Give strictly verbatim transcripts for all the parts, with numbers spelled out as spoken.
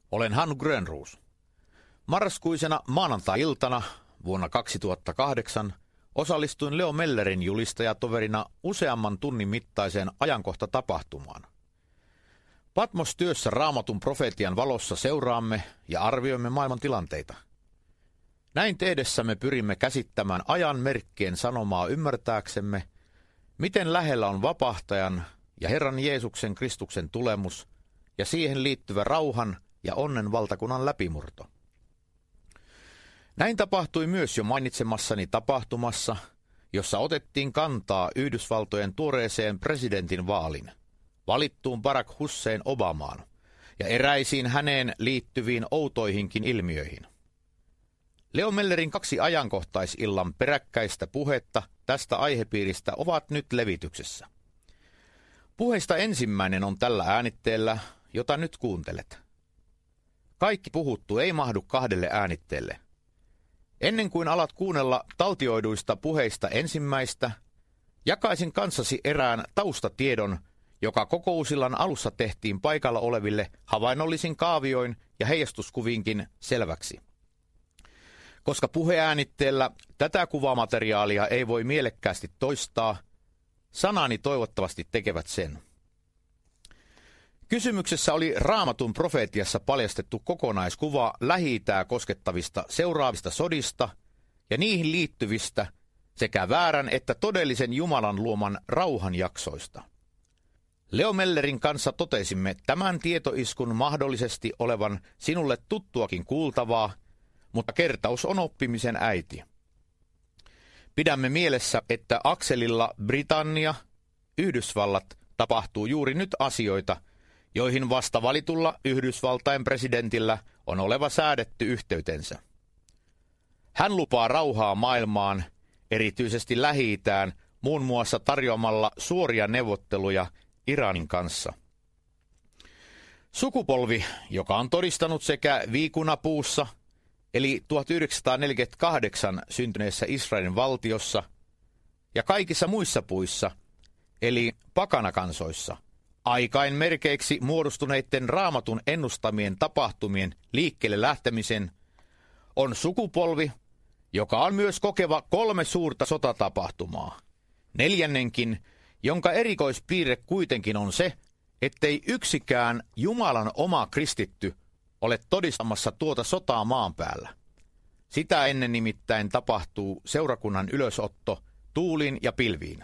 Olen Hannu Grönroos. Marraskuisena maanantai-iltana vuonna kaksituhattakahdeksan osallistuin Leo Mellerin julistajatoverina useamman tunnin mittaiseen ajankohtatapahtumaan. Patmos-työssä Raamatun profeetian valossa seuraamme ja arvioimme maailman tilanteita. Näin tehdessämme pyrimme käsittämään ajan merkkien sanomaa ymmärtääksemme, miten lähellä on vapahtajan ja Herran Jeesuksen Kristuksen tulemus ja siihen liittyvä rauhan ja onnen valtakunnan läpimurto. Näin tapahtui myös jo mainitsemassani tapahtumassa, jossa otettiin kantaa Yhdysvaltojen tuoreeseen presidentin vaalin, valittuun Barack Hussein Obamaan ja eräisiin häneen liittyviin outoihinkin ilmiöihin. Leo Mellerin kaksi ajankohtaisillan peräkkäistä puhetta tästä aihepiiristä ovat nyt levityksessä. Puheista ensimmäinen on tällä äänitteellä, jota nyt kuuntelet. Kaikki puhuttu ei mahdu kahdelle äänitteelle. Ennen kuin alat kuunnella taltioiduista puheista ensimmäistä, jakaisin kanssasi erään taustatiedon, joka kokousillan alussa tehtiin paikalla oleville havainnollisin kaavioin ja heijastuskuvinkin selväksi. Koska puheäänitteellä tätä kuvamateriaalia ei voi mielekkäästi toistaa, sanani toivottavasti tekevät sen. Kysymyksessä oli Raamatun profeetiassa paljastettu kokonaiskuva Lähi-itää koskettavista seuraavista sodista ja niihin liittyvistä sekä väärän että todellisen Jumalan luoman rauhan jaksoista. Leo Mellerin kanssa totesimme tämän tietoiskun mahdollisesti olevan sinulle tuttuakin kuultavaa, mutta kertaus on oppimisen äiti. Pidämme mielessä, että akselilla Britannia, Yhdysvallat tapahtuu juuri nyt asioita, joihin vasta valitulla Yhdysvaltain presidentillä on oleva säädetty yhteytensä. Hän lupaa rauhaa maailmaan, erityisesti Lähi-itään, muun muassa tarjoamalla suoria neuvotteluja Iranin kanssa. Sukupolvi, joka on todistanut sekä viikunapuussa, eli tuhatyhdeksänsataaneljäkymmentäkahdeksan syntyneessä Israelin valtiossa, ja kaikissa muissa puissa, eli pakanakansoissa, aikain merkeiksi muodostuneiden Raamatun ennustamien tapahtumien liikkeelle lähtemisen, on sukupolvi, joka on myös kokeva kolme suurta sotatapahtumaa. Neljännenkin, jonka erikoispiirre kuitenkin on se, ettei yksikään Jumalan oma kristitty ole todistamassa tuota sotaa maan päällä. Sitä ennen nimittäin tapahtuu seurakunnan ylösotto tuuliin ja pilviin.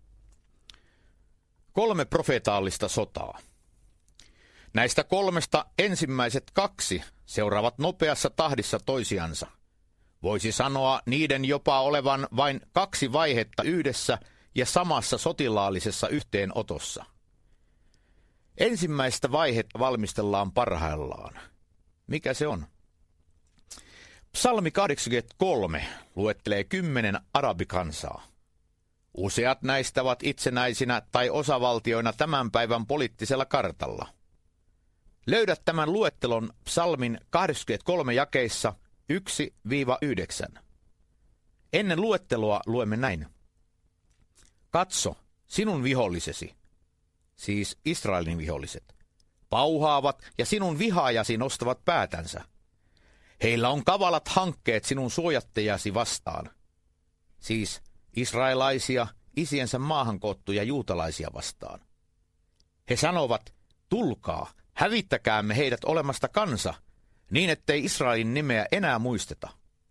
Kolme profeetallista sotaa. Näistä kolmesta ensimmäiset kaksi seuraavat nopeassa tahdissa toisiansa. Voisi sanoa niiden jopa olevan vain kaksi vaihetta yhdessä ja samassa sotilaallisessa yhteenotossa. Ensimmäistä vaihetta valmistellaan parhaillaan. Mikä se on? Psalmi kahdeksankymmentäkolme luettelee kymmenen arabikansaa. Useat näistä ovat itsenäisinä tai osavaltioina tämän päivän poliittisella kartalla. Löydät tämän luettelon psalmin kahdeksankymmentäkolme jakeissa yksi yhdeksän. Ennen luetteloa luemme näin. Katso, sinun vihollisesi, siis Israelin viholliset, pauhaavat ja sinun vihaajasi nostavat päätänsä. Heillä on kavalat hankkeet sinun suojattajasi vastaan, siis israelaisia, isiensä maahan koottuja juutalaisia vastaan. He sanovat, tulkaa, hävittäkäämme heidät olemasta kansa, niin ettei Israelin nimeä enää muisteta.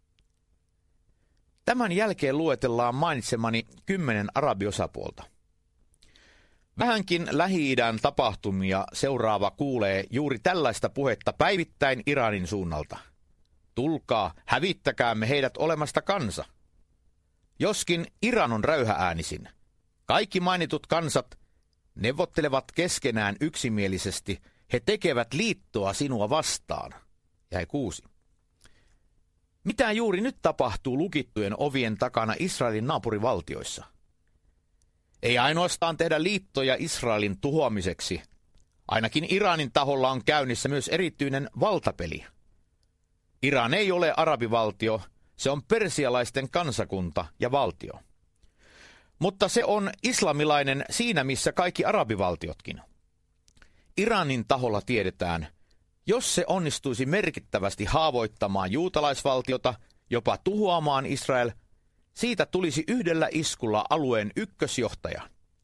Tämän jälkeen luetellaan mainitsemani kymmenen arabiosapuolta. Vähänkin Lähi-idän tapahtumia seuraava kuulee juuri tällaista puhetta päivittäin Iranin suunnalta. Tulkaa, hävittäkäämme heidät olemasta kansa. Joskin Iran on räyhäänisin, kaikki mainitut kansat neuvottelevat keskenään yksimielisesti, he tekevät liittoa sinua vastaan. Jäi kuusi. Mitä juuri nyt tapahtuu lukittujen ovien takana Israelin naapurivaltioissa? Ei ainoastaan tehdä liittoja Israelin tuhoamiseksi. Ainakin Iranin taholla on käynnissä myös erityinen valtapeli. Iran ei ole arabivaltio, se on persialaisten kansakunta ja valtio. Mutta se on islamilainen siinä missä kaikki arabivaltiotkin. Iranin taholla tiedetään, Jos se onnistuisi merkittävästi haavoittamaan juutalaisvaltiota, jopa tuhoamaan Israel, siitä tulisi yhdellä iskulla alueen ykkösjohtaja.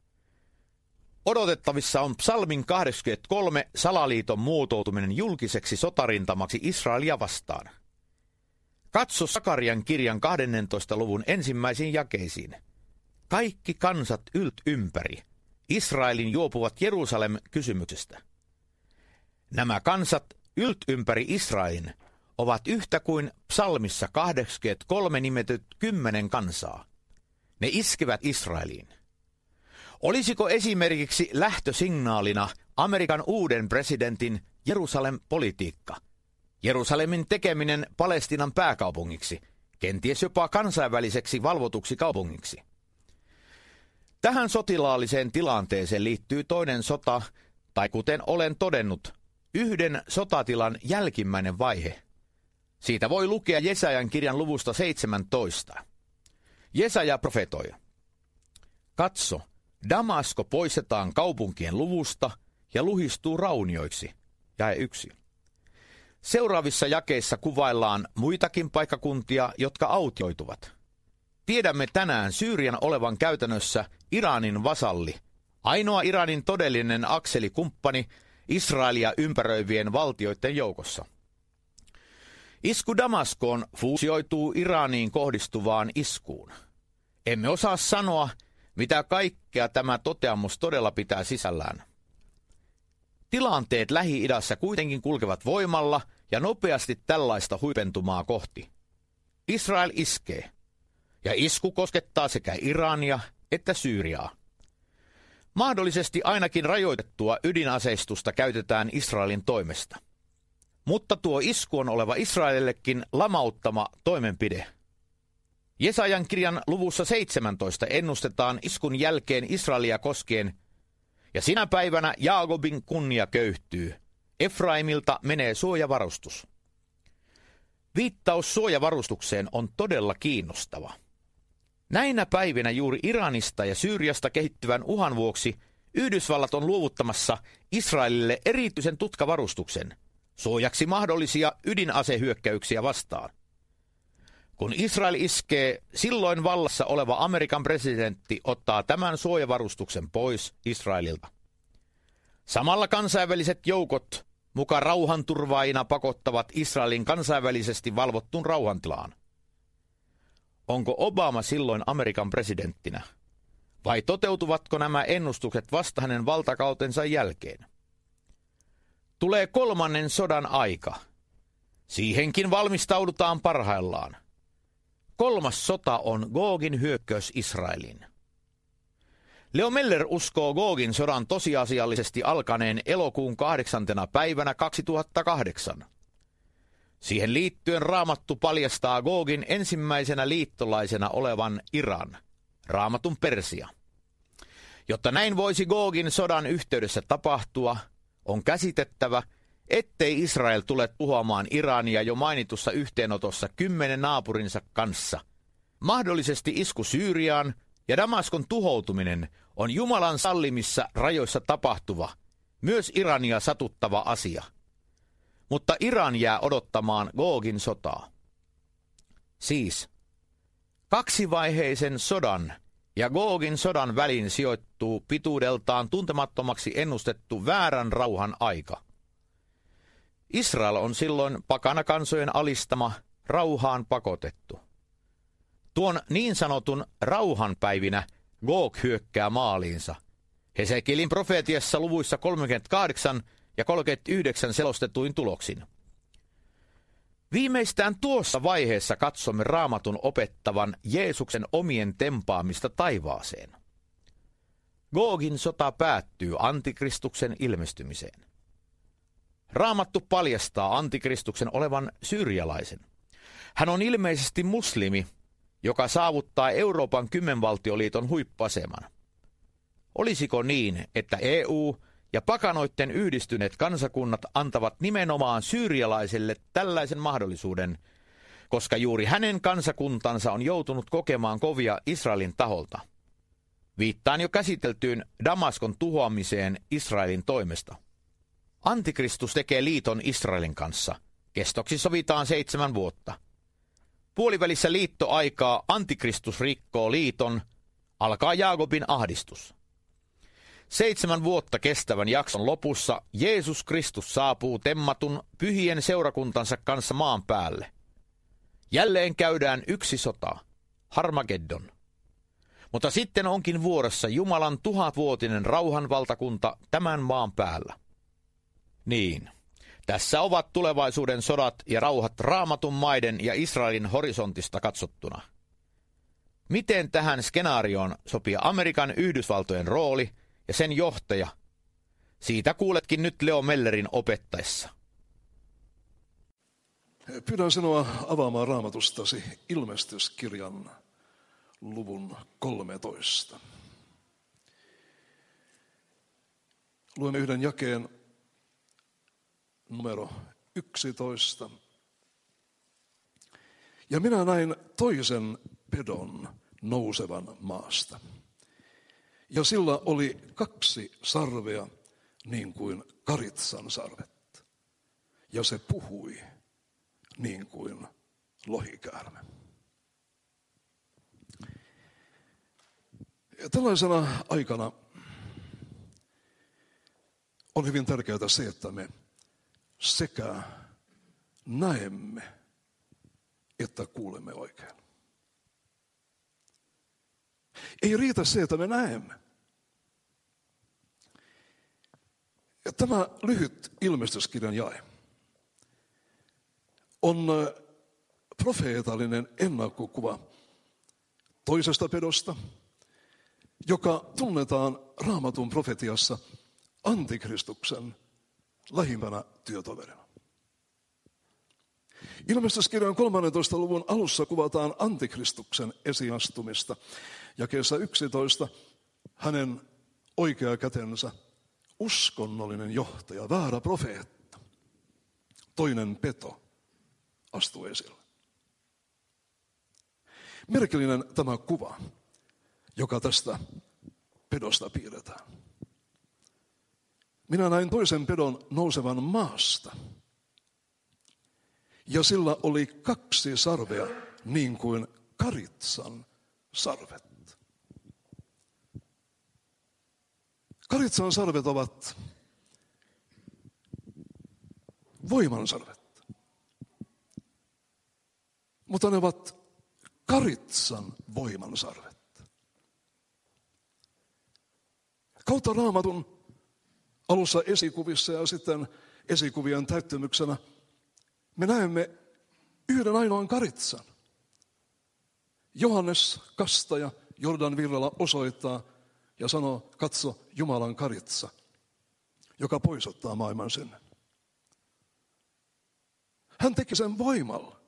Odotettavissa on psalmin kahdeksankymmentäkolme salaliiton muotoutuminen julkiseksi sotarintamaksi Israelia vastaan. Katso Sakarian kirjan kahdennentoista luvun ensimmäisiin jakeisiin. Kaikki kansat ylt ympäri Israelin juopuvat Jerusalem-kysymyksestä. Nämä kansat ylt ympäri Israelin ovat yhtä kuin psalmissa kahdeksankymmentäkolme nimetyt kymmenen kansaa. Ne iskevät Israeliin. Olisiko esimerkiksi lähtösignaalina Amerikan uuden presidentin Jerusalem-politiikka? Jerusalemin tekeminen Palestiinan pääkaupungiksi, kenties jopa kansainväliseksi valvotuksi kaupungiksi. Tähän sotilaalliseen tilanteeseen liittyy toinen sota, tai kuten olen todennut, yhden sotatilan jälkimmäinen vaihe. Siitä voi lukea Jesajan kirjan luvusta seitsemäntoista. Jesaja profetoi. Katso, Damasko poistetaan kaupunkien luvusta ja luhistuu raunioiksi. Jae yksi. Seuraavissa jakeissa kuvaillaan muitakin paikkakuntia, jotka autioituvat. Tiedämme tänään Syyrian olevan käytännössä Iranin vasalli, ainoa Iranin todellinen akselikumppani Israelia ympäröivien valtioiden joukossa. Isku Damaskoon fuusioituu Iraniin kohdistuvaan iskuun. Emme osaa sanoa, mitä kaikkea tämä toteamus todella pitää sisällään. Tilanteet Lähi-idässä kuitenkin kulkevat voimalla ja nopeasti tällaista huipentumaa kohti. Israel iskee, ja isku koskettaa sekä Irania että Syyriaa. Mahdollisesti ainakin rajoitettua ydinaseistusta käytetään Israelin toimesta. Mutta tuo isku on oleva Israelillekin lamauttama toimenpide. Jesajan kirjan luvussa seitsemäntoista ennustetaan iskun jälkeen Israelia koskien, ja sinä päivänä Jaakobin kunnia köyhtyy, Efraimilta menee suojavarustus. Viittaus suojavarustukseen on todella kiinnostava. Näinä päivinä juuri Iranista ja Syyriasta kehittyvän uhan vuoksi Yhdysvallat on luovuttamassa Israelille erityisen tutkavarustuksen, suojaksi mahdollisia ydinasehyökkäyksiä vastaan. Kun Israel iskee, silloin vallassa oleva Amerikan presidentti ottaa tämän suojavarustuksen pois Israelilta. Samalla kansainväliset joukot muka rauhanturvaajina pakottavat Israelin kansainvälisesti valvottuun rauhantilaan. Onko Obama silloin Amerikan presidenttinä? Vai toteutuvatko nämä ennustukset vasta hänen valtakautensa jälkeen? Tulee kolmannen sodan aika. Siihenkin valmistaudutaan parhaillaan. Kolmas sota on Gogin hyökkäys Israeliin. Leo Meller uskoo Gogin sodan tosiasiallisesti alkaneen elokuun kahdeksantena päivänä kaksituhattakahdeksan. Siihen liittyen Raamattu paljastaa Gogin ensimmäisenä liittolaisena olevan Iran, Raamatun Persia. Jotta näin voisi Gogin sodan yhteydessä tapahtua, on käsitettävä, ettei Israel tule tuhoamaan Irania jo mainitussa yhteenotossa kymmenen naapurinsa kanssa. Mahdollisesti isku Syyriaan ja Damaskon tuhoutuminen on Jumalan sallimissa rajoissa tapahtuva, myös Irania satuttava asia. Mutta Iran jää odottamaan Gogin sotaa. Siis, kaksivaiheisen sodan ja Gogin sodan väliin sijoittuu pituudeltaan tuntemattomaksi ennustettu väärän rauhan aika. Israel on silloin pakanakansojen alistama, rauhaan pakotettu. Tuon niin sanotun rauhanpäivinä Gog hyökkää maaliinsa. Hesekielin profeetiassa luvuissa kolmekymmentäkahdeksan ja kolmekymmentäyhdeksän selostetuin tuloksin. Viimeistään tuossa vaiheessa katsomme Raamatun opettavan Jeesuksen omien tempaamista taivaaseen. Gogin sota päättyy Antikristuksen ilmestymiseen. Raamattu paljastaa Antikristuksen olevan syyrialaisen. Hän on ilmeisesti muslimi, joka saavuttaa Euroopan kymmenvaltioliiton huippuaseman. Olisiko niin, että E U ja pakanoitten yhdistyneet kansakunnat antavat nimenomaan syyrialaiselle tällaisen mahdollisuuden, koska juuri hänen kansakuntansa on joutunut kokemaan kovia Israelin taholta? Viittaan jo käsiteltyyn Damaskon tuhoamiseen Israelin toimesta. Antikristus tekee liiton Israelin kanssa. Kestoksi sovitaan seitsemän vuotta. Puolivälissä liittoaikaa Antikristus rikkoo liiton, alkaa Jaakobin ahdistus. Seitsemän vuotta kestävän jakson lopussa Jeesus Kristus saapuu temmatun pyhien seurakuntansa kanssa maan päälle. Jälleen käydään yksi sota, Harmageddon. Mutta sitten onkin vuorossa Jumalan tuhatvuotinen rauhanvaltakunta tämän maan päällä. Niin, tässä ovat tulevaisuuden sodat ja rauhat Raamatun maiden ja Israelin horisontista katsottuna. Miten tähän skenaarioon sopii Amerikan Yhdysvaltojen rooli ja sen johtaja? Siitä kuuletkin nyt Leo Mellerin opettaessa. Pyydän sinua avaamaan Raamatustasi Ilmestyskirjan luvun kolmetoista. Luemme yhden jakeen numero yksitoista. Ja minä näin toisen pedon nousevan maasta. Ja sillä oli kaksi sarvea niin kuin karitsan sarvet. Ja se puhui niin kuin lohikäärme. Ja tällaisena aikana on hyvin tärkeää se, että me sekä näemme että kuulemme oikein. Ei riitä se, että me näemme. Ja tämä lyhyt ilmestyskirjan jae on profeetallinen ennakkokuva toisesta pedosta, joka tunnetaan Raamatun profetiassa Antikristuksen lähimpänä työtoverina. Ilmestyskirjan kolmannentoista luvun alussa kuvataan Antikristuksen esiastumista. Jakeessa yksitoista hänen oikea kätensä, uskonnollinen johtaja, väärä profeetta, toinen peto, astuu esille. Merkillinen tämä kuva, joka tästä pedosta piirretään. Minä näin toisen pedon nousevan maasta, ja sillä oli kaksi sarvea niin kuin karitsan sarvet. Karitsan sarvet ovat voiman sarvet, mutta ne ovat karitsan voiman sarvet. Kautta Raamatun alussa esikuvissa ja sitten esikuvien täyttymyksenä me näemme yhden ainoan karitsan. Johannes kastaja Jordan virralla osoittaa ja sanoo, katso Jumalan karitsa, joka poisottaa maailman synnyn. Hän teki sen voimalla.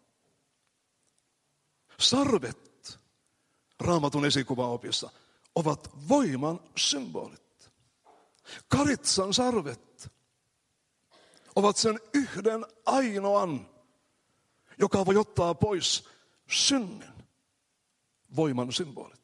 Sarvet Raamatun esikuvaopissa ovat voiman symbolit. Karitsan sarvet ovat sen yhden ainoan, joka voi ottaa pois synnin voiman symbolit.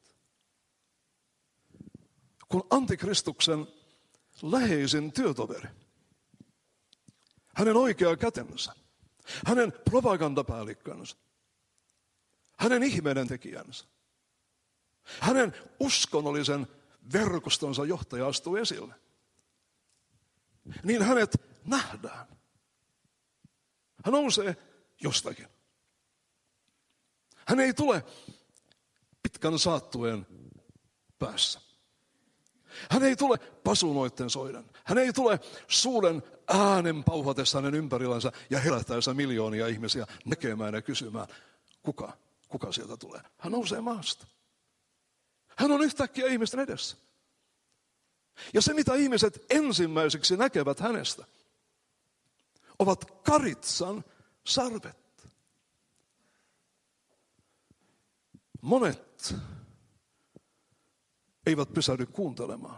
Kun Antikristuksen läheisin työtoveri, hänen oikea kätensä, hänen propagandapäällikkönsä, hänen ihmeiden tekijänsä, hänen uskonnollisen verkostonsa johtaja astuu esille, niin hänet nähdään. Hän nousee jostakin. Hän ei tule pitkän saattueen päässä. Hän ei tule pasunoitten soiden. Hän ei tule suuren äänen pauhatessa hänen ympärillänsä ja herättäessä miljoonia ihmisiä näkemään ja kysymään, kuka, kuka sieltä tulee. Hän nousee maasta. Hän on yhtäkkiä ihmisten edessä. Ja se, mitä ihmiset ensimmäiseksi näkevät hänestä, ovat karitsan sarvet. Monet eivät pysähdy kuuntelemaan,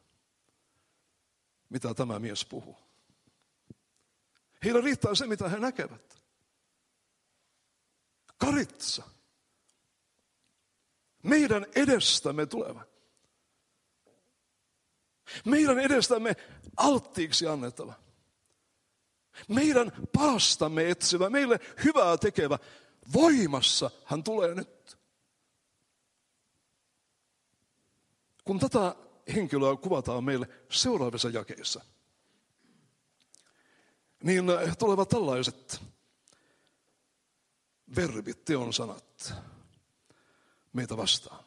mitä tämä mies puhuu. Heillä riittää se, mitä he näkevät. Karitsa. Meidän edestämme tuleva. Meidän edestämme alttiiksi annettava. Meidän paastamme etsivä, meille hyvää tekevä, voimassa hän tulee nyt. Kun tätä henkilöä kuvataan meille seuraavissa jakeissa, niin tulevat tällaiset verbit, teon sanat meitä vastaan.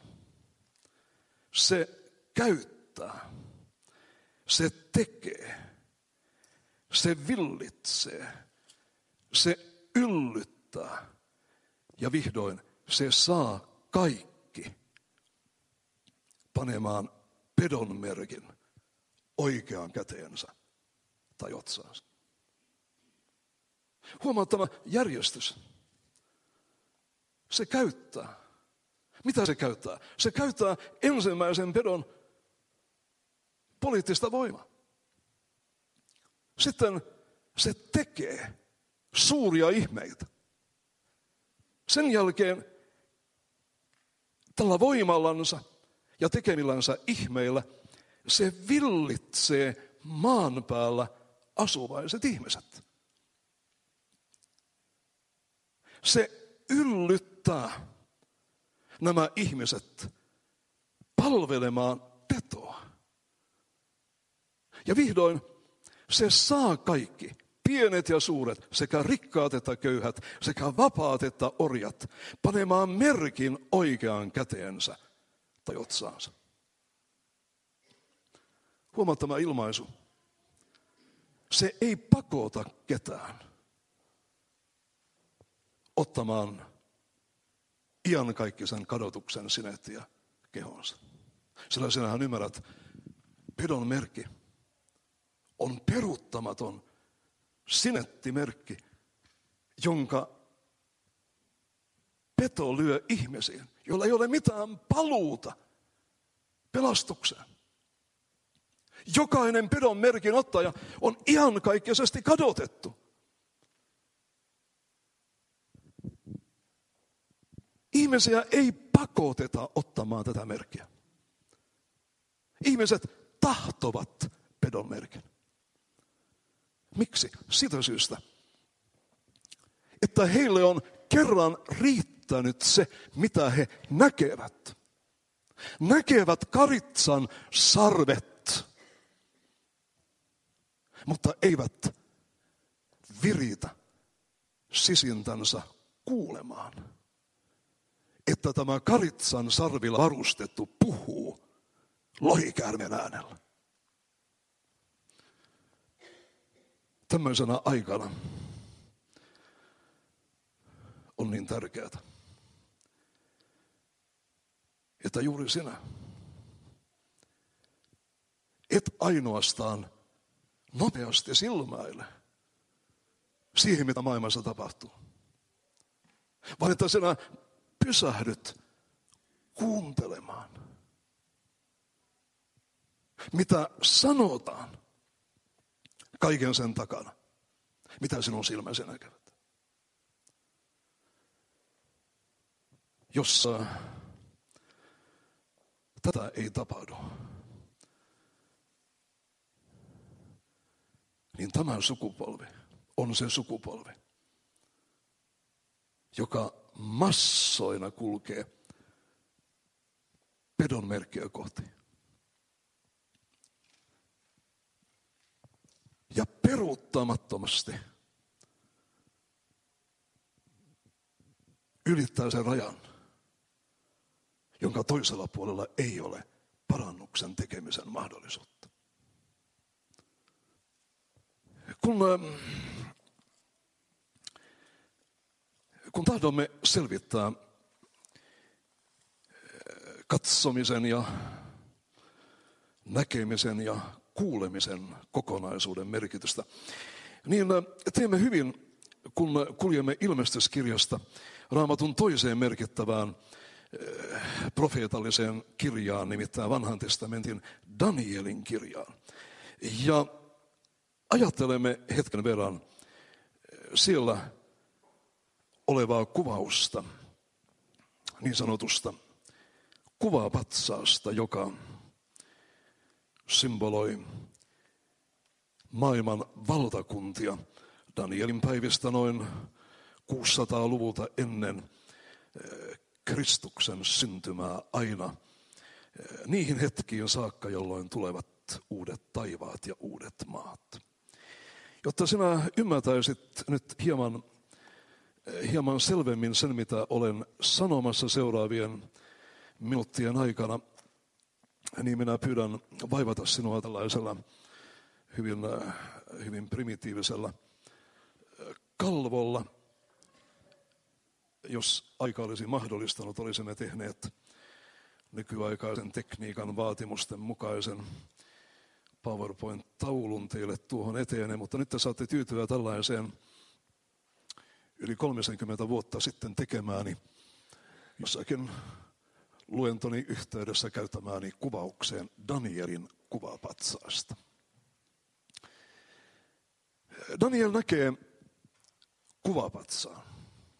Se käyttää, se tekee, se villitsee, se yllyttää ja vihdoin se saa kaikki panemaan pedon merkin oikeaan käteensä tai otsaansa. Huomaa tämä järjestys. Se käyttää. Mitä se käyttää? Se käyttää ensimmäisen pedon poliittista voimaa. Sitten se tekee suuria ihmeitä. Sen jälkeen tällä voimallansa ja tekemillänsä ihmeillä se villitsee maan päällä asuvaiset ihmiset. Se yllyttää nämä ihmiset palvelemaan petoa. Ja vihdoin se saa kaikki, pienet ja suuret, sekä rikkaat että köyhät, sekä vapaat että orjat, panemaan merkin oikeaan käteensä tai otsaansa. Huomaa tämä ilmaisu. Se ei pakota ketään ottamaan iankaikkisen kadotuksen sinettiä kehonsa. Sillä sinähän ymmärrät, pedon merkki on peruuttamaton sinettimerkki, jonka peto lyö ihmisiin, joilla ei ole mitään paluuta pelastukseen. Jokainen pedon merkin ottaja on iankaikkisesti kadotettu. Ihmisiä ei pakoteta ottamaan tätä merkkiä. Ihmiset tahtovat pedon merkin. Miksi? Sitä syystä, että heille on kerran riittänyt se, mitä he näkevät. Näkevät karitsan sarvet, mutta eivät viritä sisintänsä kuulemaan, että tämä karitsan sarvilla varustettu puhuu lohikäärmeen äänellä. Tämmöisenä aikana on niin tärkeää, että juuri sinä et ainoastaan nopeasti silmäile siihen, mitä maailmassa tapahtuu, vaan että sinä pysähdyt kuuntelemaan, mitä sanotaan kaiken sen takana, mitä sinun silmäsi näkevät. Jos tätä ei tapahdu, niin tämä sukupolvi on se sukupolvi, joka massoina kulkee pedon merkkiä kohti. Ja peruuttamattomasti ylittää sen rajan, jonka toisella puolella ei ole parannuksen tekemisen mahdollisuutta. Kun, kun tahdomme selvittää katsomisen ja näkemisen ja kuulemisen kokonaisuuden merkitystä, niin teemme hyvin, kun kuljemme ilmestyskirjasta Raamatun toiseen merkittävään profeetalliseen kirjaan, nimittäin Vanhan testamentin Danielin kirjaan. Ja ajattelemme hetken verran siellä olevaa kuvausta, niin sanotusta kuvapatsaasta, joka symboloi maailman valtakuntia Danielin päivistä noin kuusisataaluvulta ennen Kristuksen syntymää aina niihin hetkiin saakka, jolloin tulevat uudet taivaat ja uudet maat. Jotta sinä ymmärtäisit nyt hieman, hieman selvemmin sen, mitä olen sanomassa seuraavien minuuttien aikana, niin minä pyydän vaivata sinua tällaisella hyvin, hyvin primitiivisellä kalvolla. Jos aika olisi mahdollistanut, olisimme tehneet nykyaikaisen tekniikan vaatimusten mukaisen PowerPoint-taulun teille tuohon eteen, mutta nyt te saatte tyytyä tällaiseen yli kolmekymmentä vuotta sitten tekemääni jossakin luentoni yhteydessä käyttämääni kuvaukseen Danielin kuvapatsaasta. Daniel näkee kuvapatsaan,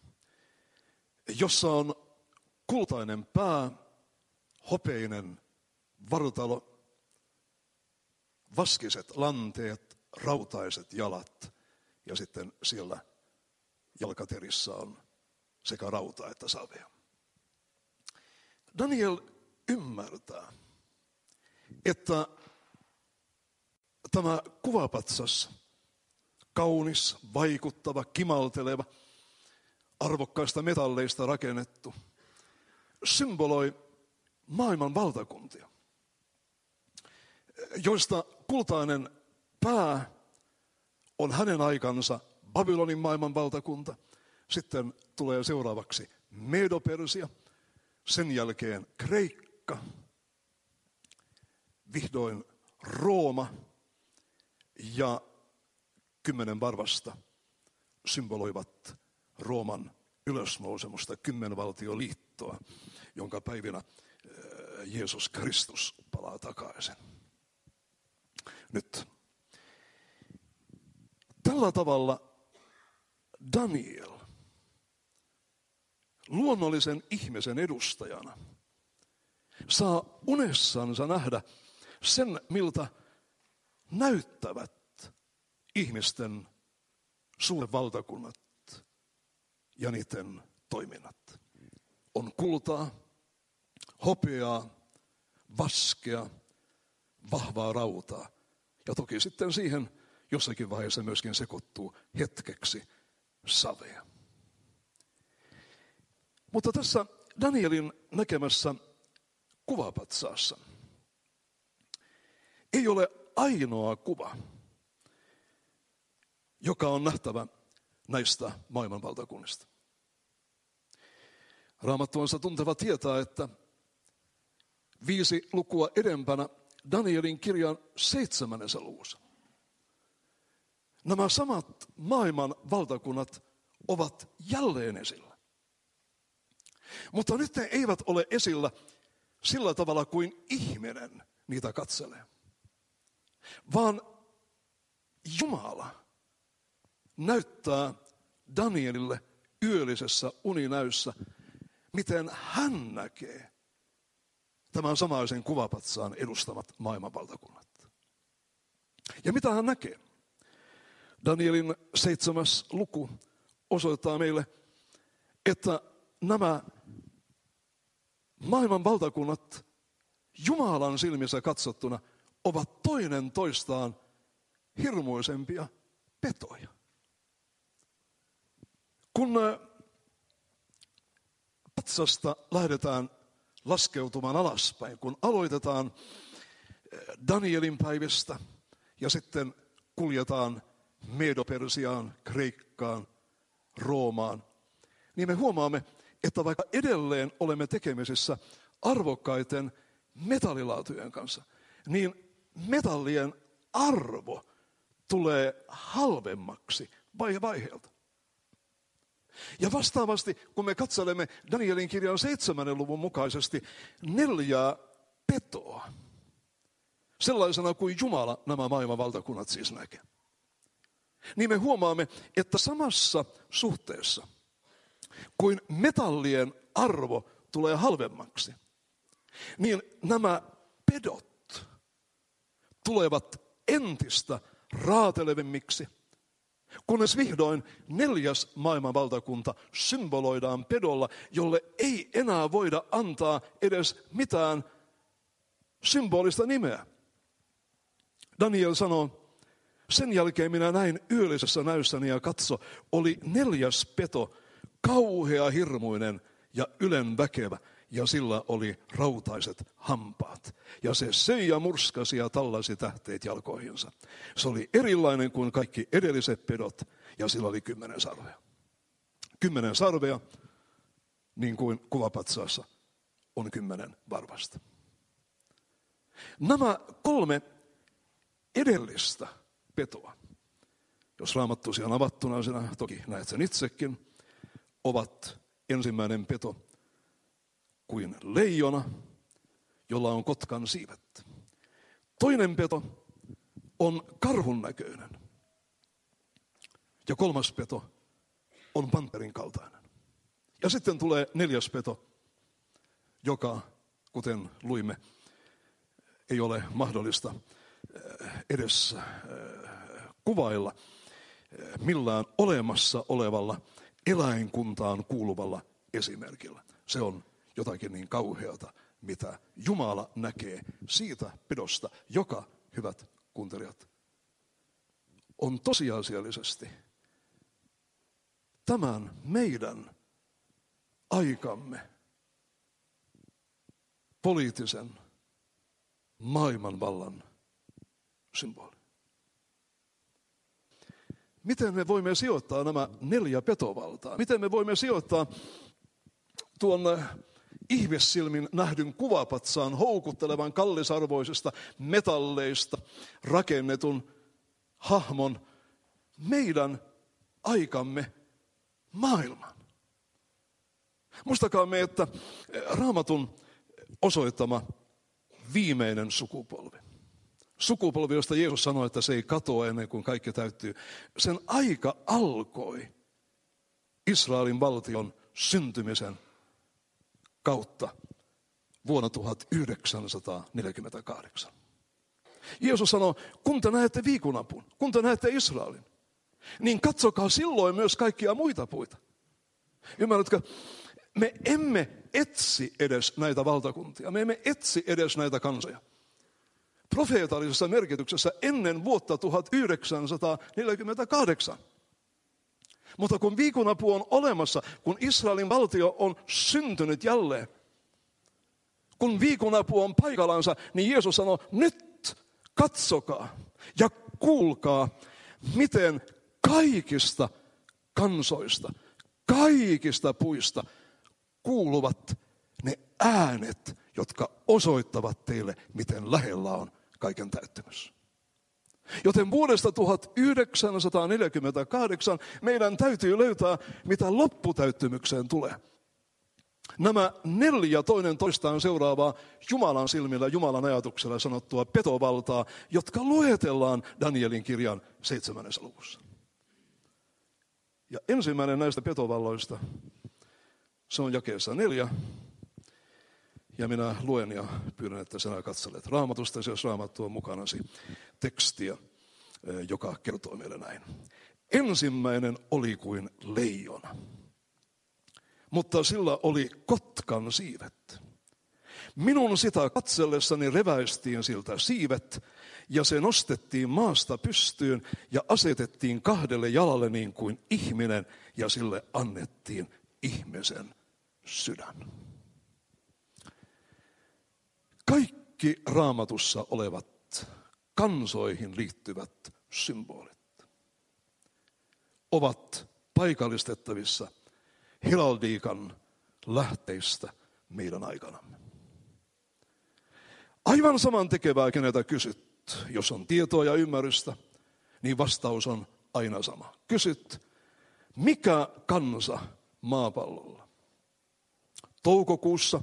jossa on kultainen pää, hopeinen vartalo, vaskiset lanteet, rautaiset jalat ja sitten siellä jalkaterissä on sekä rautaa että savea. Daniel ymmärtää, että tämä kuvapatsas, kaunis, vaikuttava, kimalteleva, arvokkaista metalleista rakennettu, symboloi maailman valtakuntia, joista kultainen pää on hänen aikansa Babylonin maailman valtakunta. Sitten tulee seuraavaksi Medo-Persia, sen jälkeen Kreikka, vihdoin Rooma ja kymmenen varvasta symboloivat Rooman ylösnousemusta, kymmenvaltioliittoa, jonka päivinä Jeesus Kristus palaa takaisin. Nyt. Tällä tavalla Daniel, luonnollisen ihmisen edustajana, saa unessansa nähdä sen, miltä näyttävät ihmisten suuret valtakunnat ja niiden toiminnat. On kultaa, hopeaa, vaskea, vahvaa rautaa. Ja toki sitten siihen jossakin vaiheessa myöskin sekoittuu hetkeksi savea. Mutta tässä Danielin näkemässä kuvapatsaassa ei ole ainoa kuva, joka on nähtävä näistä maailmanvaltakunnista. Raamattuansa tunteva tietää, että viisi lukua edempänä Danielin kirjan seitsemännessä luvussa nämä samat maailman valtakunnat ovat jälleen esillä. Mutta nyt ne eivät ole esillä sillä tavalla kuin ihminen niitä katselee, vaan Jumala näyttää Danielille yöllisessä uninäyssä, miten hän näkee tämän samaisen kuvapatsaan edustamat maailmanvaltakunnat. Ja mitä hän näkee? Danielin seitsemäs luku osoittaa meille, että nämä maailman valtakunnat Jumalan silmissä katsottuna ovat toinen toistaan hirmuisempia petoja. Kun patsasta lähdetään laskeutumaan alaspäin, kun aloitetaan Danielin päivistä ja sitten kuljetaan Medo-Persiaan, Kreikkaan, Roomaan, niin me huomaamme, että vaikka edelleen olemme tekemisissä arvokkaiden metallilaatujen kanssa, niin metallien arvo tulee halvemmaksi vaihe vaiheelta. Ja vastaavasti, kun me katselemme Danielin kirjan seitsemännen luvun mukaisesti neljää petoa, sellaisena kuin Jumala nämä maailman valtakunnat siis näkee, niin me huomaamme, että samassa suhteessa kuin metallien arvo tulee halvemmaksi, niin nämä pedot tulevat entistä raatelevemmiksi, Kunnes vihdoin neljäs maailmanvaltakunta symboloidaan pedolla, jolle ei enää voida antaa edes mitään symbolista nimeä. Daniel sanoo, sen jälkeen minä näin yöllisessä näyssäni ja katso, oli neljäs peto, kauhea hirmuinen ja ylenväkevä, ja sillä oli rautaiset hampaat. Ja se söi ja murskasi ja tallasi tähteet jalkoihinsa. Se oli erilainen kuin kaikki edelliset pedot, ja sillä oli kymmenen sarvea. Kymmenen sarvea, niin kuin kuvapatsaassa, on kymmenen varvasta. Nämä kolme edellistä petoa, jos Raamattu on avattuna, sinä toki näet sen itsekin, ovat ensimmäinen peto kuin leijona, jolla on kotkan siivet. Toinen peto on karhun näköinen. Ja kolmas peto on panterin kaltainen. Ja sitten tulee neljäs peto, joka, kuten luimme, ei ole mahdollista edes kuvailla millään olemassa olevalla eläinkuntaan kuuluvalla esimerkillä. Se on jotakin niin kauheata, mitä Jumala näkee siitä pedosta, joka, hyvät kuuntelijat, on tosiasiallisesti tämän meidän aikamme poliittisen maailmanvallan symboli. Miten me voimme sijoittaa nämä neljä petovaltaa? Miten me voimme sijoittaa tuon ihmissilmin nähdyn kuvapatsaan houkuttelevan kallisarvoisesta metalleista rakennetun hahmon meidän aikamme maailman? Muistakaamme, että Raamatun osoittama viimeinen sukupolvi. Sukupolvi, josta Jeesus sanoi, että se ei katoa ennen kuin kaikki täyttyy. Sen aika alkoi Israelin valtion syntymisen kautta vuonna tuhatyhdeksänsataaneljäkymmentäkahdeksan. Jeesus sanoi, kun te näette viikunapun, kun te näette Israelin, niin katsokaa silloin myös kaikkia muita puita. Ymmärrätkö? Me emme etsi edes näitä valtakuntia, me emme etsi edes näitä kansoja. Profeetallisessa merkityksessä ennen vuotta tuhatyhdeksänsataaneljäkymmentäkahdeksan. Mutta kun viikunapu on olemassa, kun Israelin valtio on syntynyt jälleen, kun viikunapu on paikallansa, niin Jeesus sanoo, nyt katsokaa ja kuulkaa, miten kaikista kansoista, kaikista puista kuuluvat ne äänet, jotka osoittavat teille, miten lähellä on kaiken täyttymys. Joten vuodesta tuhatyhdeksänsataaneljäkymmentäkahdeksan meidän täytyy löytää, mitä lopputäyttymykseen tulee. Nämä neljä toinen toistaan seuraavaa Jumalan silmillä, Jumalan ajatuksella sanottua petovaltaa, jotka luetellaan Danielin kirjan seitsemännessä luvussa. Ja ensimmäinen näistä petovalloista, se on jakeessa neljä. Ja minä luen ja pyydän, että sinä katselet Raamatusta, jos Raamattu on mukanasi tekstiä, joka kertoo meille näin. Ensimmäinen oli kuin leijona, mutta sillä oli kotkan siivet. Minun sitä katsellessani reväistiin siltä siivet, ja se nostettiin maasta pystyyn ja asetettiin kahdelle jalalle niin kuin ihminen, ja sille annettiin ihmisen sydän. Kaikki Raamatussa olevat kansoihin liittyvät symbolit ovat paikallistettavissa heraldiikan lähteistä meidän aikanamme. Aivan saman tekevää, keneltä kysyt, jos on tietoa ja ymmärrystä, niin vastaus on aina sama. Kysyt, mikä kansa maapallolla toukokuussa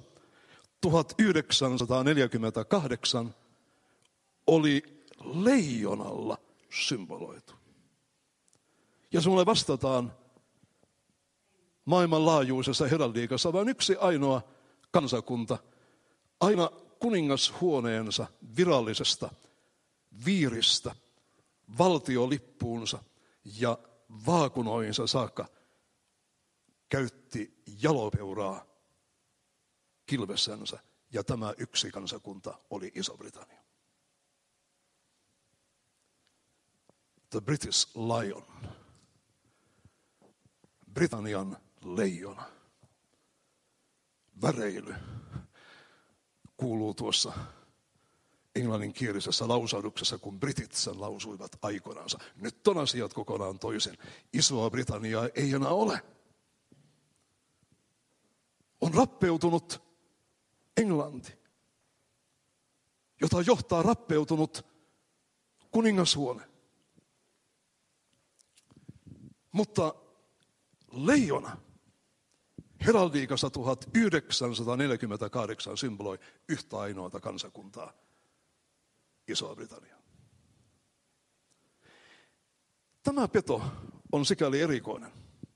tuhatyhdeksänsataaneljäkymmentäkahdeksan oli leijonalla symboloitu. Ja sinulle vastataan maailmanlaajuisessa heraldiikassa vain yksi ainoa kansakunta, aina kuningashuoneensa virallisesta viiristä, valtiolippuunsa ja vaakunoihinsa saakka käytti jalopeuraa kilvessänsä, ja tämä yksi kansakunta oli Iso-Britannia. The British Lion, Britannian leijona. Väreily kuuluu tuossa englanninkielisessä lausauduksessa, kun britit sen lausuivat aikoinansa. Nyt on asiat kokonaan toisin. Isoa Britanniaa ei enää ole. On rappeutunut Englanti, jota johtaa rappeutunut kuningashuone. Mutta leijona heraldiikassa tuhatyhdeksänsataaneljäkymmentäkahdeksan symboloi yhtä ainoata kansakuntaa, Isoa Britanniaa. Tämä peto on sikäli erikoinen,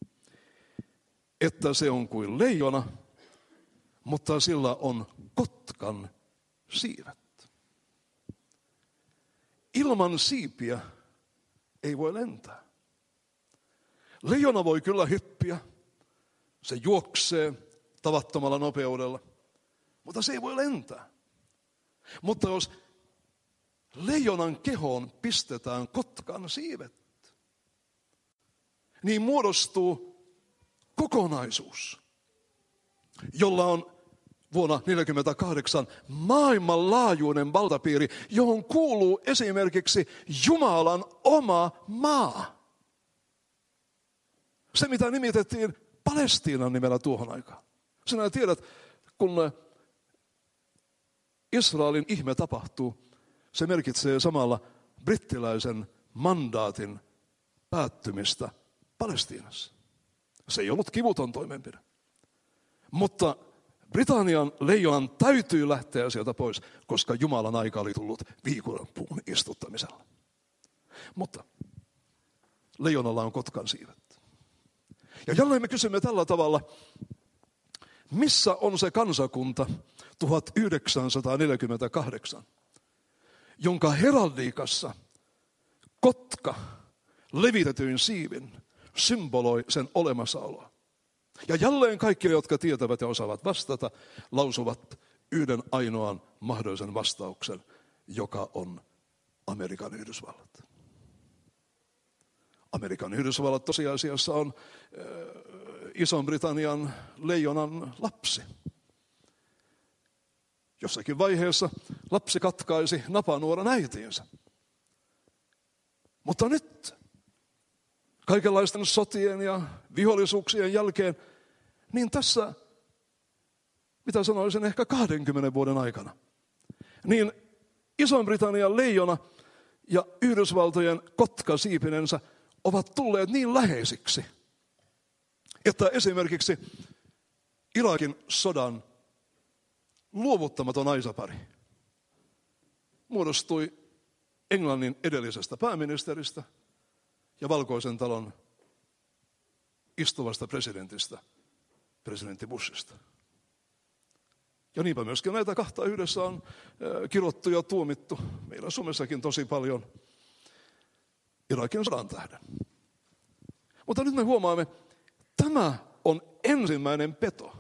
että se on kuin leijona, mutta sillä on kotkan siivet. Ilman siipiä ei voi lentää. Leijona voi kyllä hyppiä, se juoksee tavattomalla nopeudella, mutta se ei voi lentää. Mutta jos leijonan kehoon pistetään kotkan siivet, niin muodostuu kokonaisuus, jolla on vuonna tuhatyhdeksänsataaneljäkymmentäkahdeksan maailmanlaajuinen valtapiiri, johon kuuluu esimerkiksi Jumalan oma maa. Se, mitä nimitettiin Palestiinan nimellä tuohon aikaan. Sinä tiedät, kun Israelin ihme tapahtuu, se merkitsee samalla brittiläisen mandaatin päättymistä Palestiinassa. Se ei ollut kivuton toimenpide. Mutta Britannian leijonan täytyy lähteä sieltä pois, koska Jumalan aika oli tullut viikonpuun istuttamisella. Mutta leijonalla on kotkan siivet. Ja jälleen me kysymme tällä tavalla, missä on se kansakunta tuhatyhdeksänsataaneljäkymmentäkahdeksan, jonka heraldiikassa kotka levitetyin siivin symboloi sen olemassaoloa. Ja jälleen kaikki, jotka tietävät ja osaavat vastata, lausuvat yhden ainoan mahdollisen vastauksen, joka on Amerikan Yhdysvallat. Amerikan Yhdysvallat tosiasiassa on äh, Ison-Britannian leijonan lapsi. Jossakin vaiheessa lapsi katkaisi napanuoran äitiinsä. Mutta nyt, kaikenlaisten sotien ja vihollisuuksien jälkeen, niin tässä, mitä sanoisin, ehkä kahdenkymmenen vuoden aikana, niin Ison-Britannian leijona ja Yhdysvaltojen kotka siipinensä ovat tulleet niin läheisiksi, että esimerkiksi Irakin sodan luovuttamaton aisapari muodostui Englannin edellisestä pääministeristä ja Valkoisen talon istuvasta presidentistä, presidentti Bushista. Ja niinpä myöskin näitä kahta yhdessä on kirottu ja tuomittu. Meillä on Suomessakin tosi paljon Irakin sodan tähden. Mutta nyt me huomaamme, tämä on ensimmäinen peto,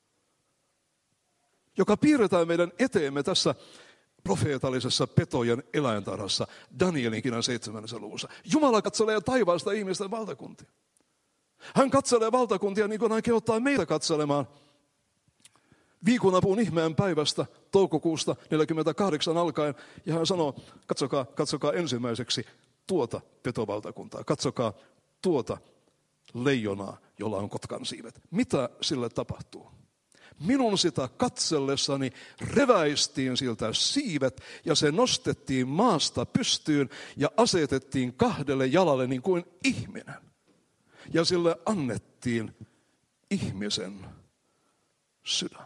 joka piirretään meidän eteemme tässä profeetallisessa petojen eläintarhassa Danielin kirjan seitsemännessä luvussa. Jumala katselee taivaasta ihmisten valtakuntia. Hän katselee valtakuntia niin kuin hän kehottaa meitä katselemaan viikonapuun ihmeen päivästä toukokuusta neljäkymmentäkahdeksan alkaen. Ja hän sanoo, katsokaa, katsokaa ensimmäiseksi tuota petovaltakuntaa. Katsokaa tuota leijonaa, jolla on kotkan siivet. Mitä sille tapahtuu? Minun sitä katsellessani reväistiin siltä siivet ja se nostettiin maasta pystyyn ja asetettiin kahdelle jalalle niin kuin ihminen. Ja sille annettiin ihmisen sydän.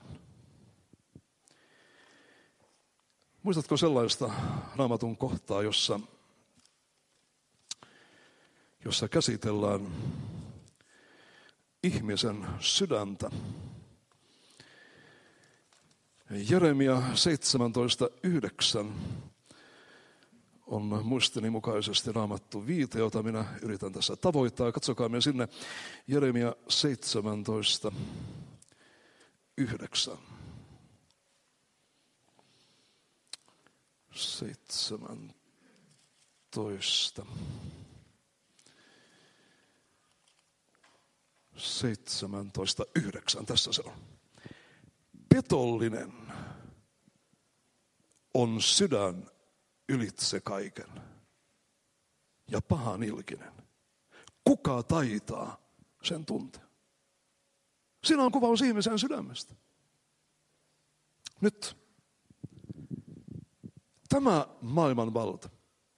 Muistatko sellaista Raamatun kohtaa, jossa, jossa käsitellään ihmisen sydäntä? Jeremia seitsemäntoista yhdeksän on muistini mukaisesti Raamattu viite, jota minä yritän tässä tavoittaa. Katsokaa me sinne Jeremia seitsemäntoista yhdeksän. seitsemäntoista. seitsemäntoista yhdeksän. Tässä se on. Petollinen on sydän ylitse kaiken ja pahanilkinen. Kuka taitaa sen tuntea? Siinä on kuvaus ihmisen sydämestä. Nyt tämä maailmanvalta,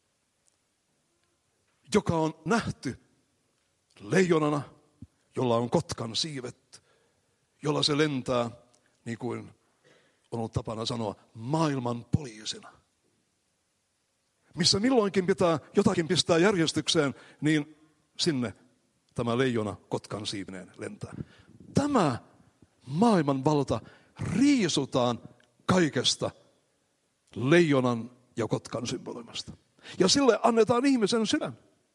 joka on nähty leijonana, jolla on kotkan siivet, jolla se lentää, niin kuin on ollut tapana sanoa, maailman poliisina. Missä milloinkin pitää jotakin pistää järjestykseen, niin sinne tämä leijona kotkan siivineen lentää. Tämä maailmanvalta riisutaan kaikesta leijonan ja kotkan symbolimasta. Ja sille annetaan ihmisen sydän.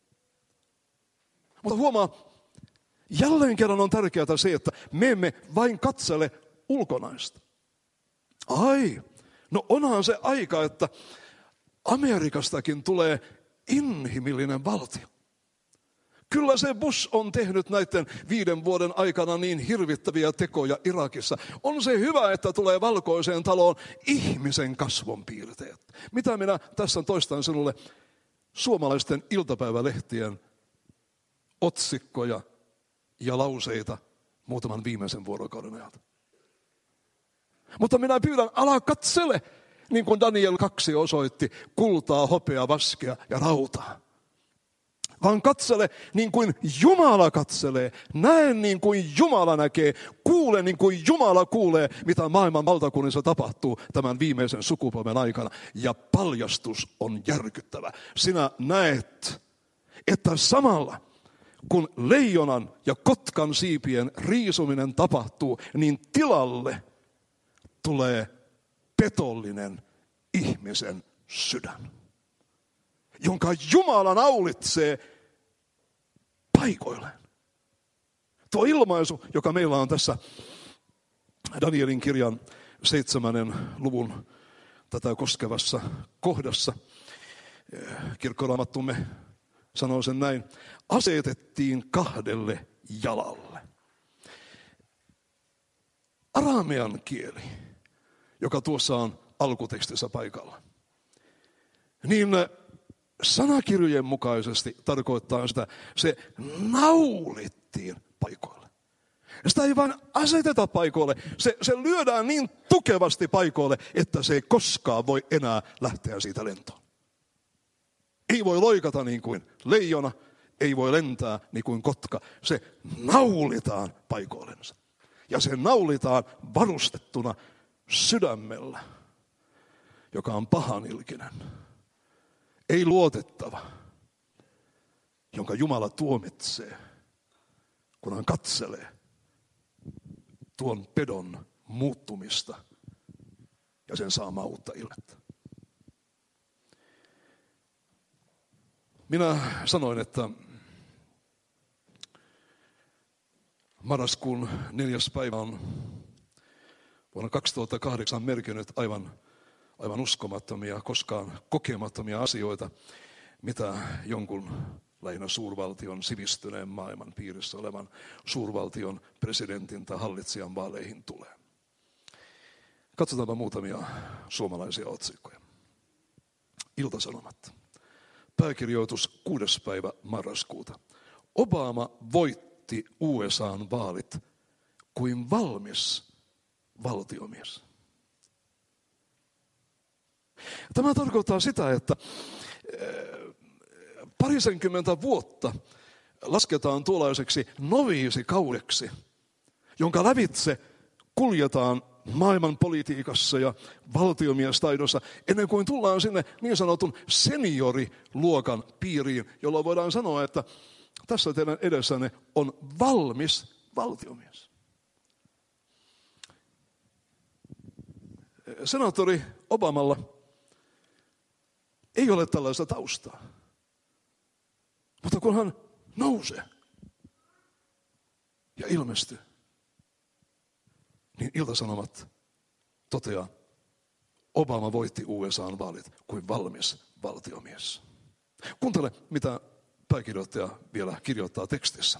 Mutta huomaa, jälleen kerran on tärkeää se, että me emme vain katsele ulkonaista. Ai, no onhan se aika, että Amerikastakin tulee inhimillinen valtio. Kyllä se Bush on tehnyt näiden viiden vuoden aikana niin hirvittäviä tekoja Irakissa. On se hyvä, että tulee valkoiseen taloon ihmisen kasvonpiirteet. Mitä minä tässä toistan sinulle suomalaisten iltapäivälehtien otsikkoja ja lauseita muutaman viimeisen vuorokauden ajalta. Mutta minä pyydän, älä katsele, niin kuin Daniel kaksi osoitti, kultaa, hopeaa, vaskea ja rautaa. Vaan katsele niin kuin Jumala katselee, näe niin kuin Jumala näkee, kuule niin kuin Jumala kuulee, mitä maailman valtakunnissa tapahtuu tämän viimeisen sukupolven aikana. Ja paljastus on järkyttävä. Sinä näet, että samalla kun leijonan ja kotkan siipien riisuminen tapahtuu, niin tilalle tulee petollinen ihmisen sydän, jonka Jumala naulitsee paikoilleen. Tuo ilmaisu, joka meillä on tässä Danielin kirjan seitsemännen luvun tätä koskevassa kohdassa, kirkkoraamattumme sanoo sen näin, asetettiin kahdelle jalalle. Aramean kieli, joka tuossa on alkutekstissä paikalla, niin sanakirjojen mukaisesti tarkoittaa sitä, se naulittiin paikoille. Sitä ei vain aseteta paikoille, se, se lyödään niin tukevasti paikoille, että se ei koskaan voi enää lähteä siitä lentoon. Ei voi loikata niin kuin leijona, ei voi lentää niin kuin kotka. Se naulitaan paikoillensa. Ja se naulitaan varustettuna sydämellä, joka on pahanilkinen, ei luotettava, jonka Jumala tuomitsee, kun hän katselee tuon pedon muuttumista ja sen saamaa uutta ilmettä. Minä sanoin, että marraskuun neljäs päivä on vuonna kaksituhattakahdeksan merkinnyt aivan, aivan uskomattomia, koskaan kokemattomia asioita, mitä jonkun lähinnä suurvaltion sivistyneen maailman piirissä olevan suurvaltion presidentin tai hallitsijan vaaleihin tulee. Katsotaanpa muutamia suomalaisia otsikkoja. Ilta-Sanomat. Pääkirjoitus kuudes päivä marraskuuta. Obama voitti U S A:n vaalit kuin valmis valtiomies. Tämä tarkoittaa sitä, että parisenkymmentä vuotta lasketaan tuollaiseksi noviisikaudeksi, jonka lävitse kuljetaan maailman politiikassa ja valtiomiestaidossa, ennen kuin tullaan sinne niin sanotun senioriluokan piiriin, jolloin voidaan sanoa, että tässä teidän edessänne on valmis valtiomies. Senaattori Obamalla ei ole tällaista taustaa. Mutta kun hän nousee ja ilmestyy, niin Ilta-Sanomat toteaa, Obama voitti U S A:n vaalit kuin valmis valtiomies. Kuuntele, mitä pääkirjoittaja vielä kirjoittaa tekstissä.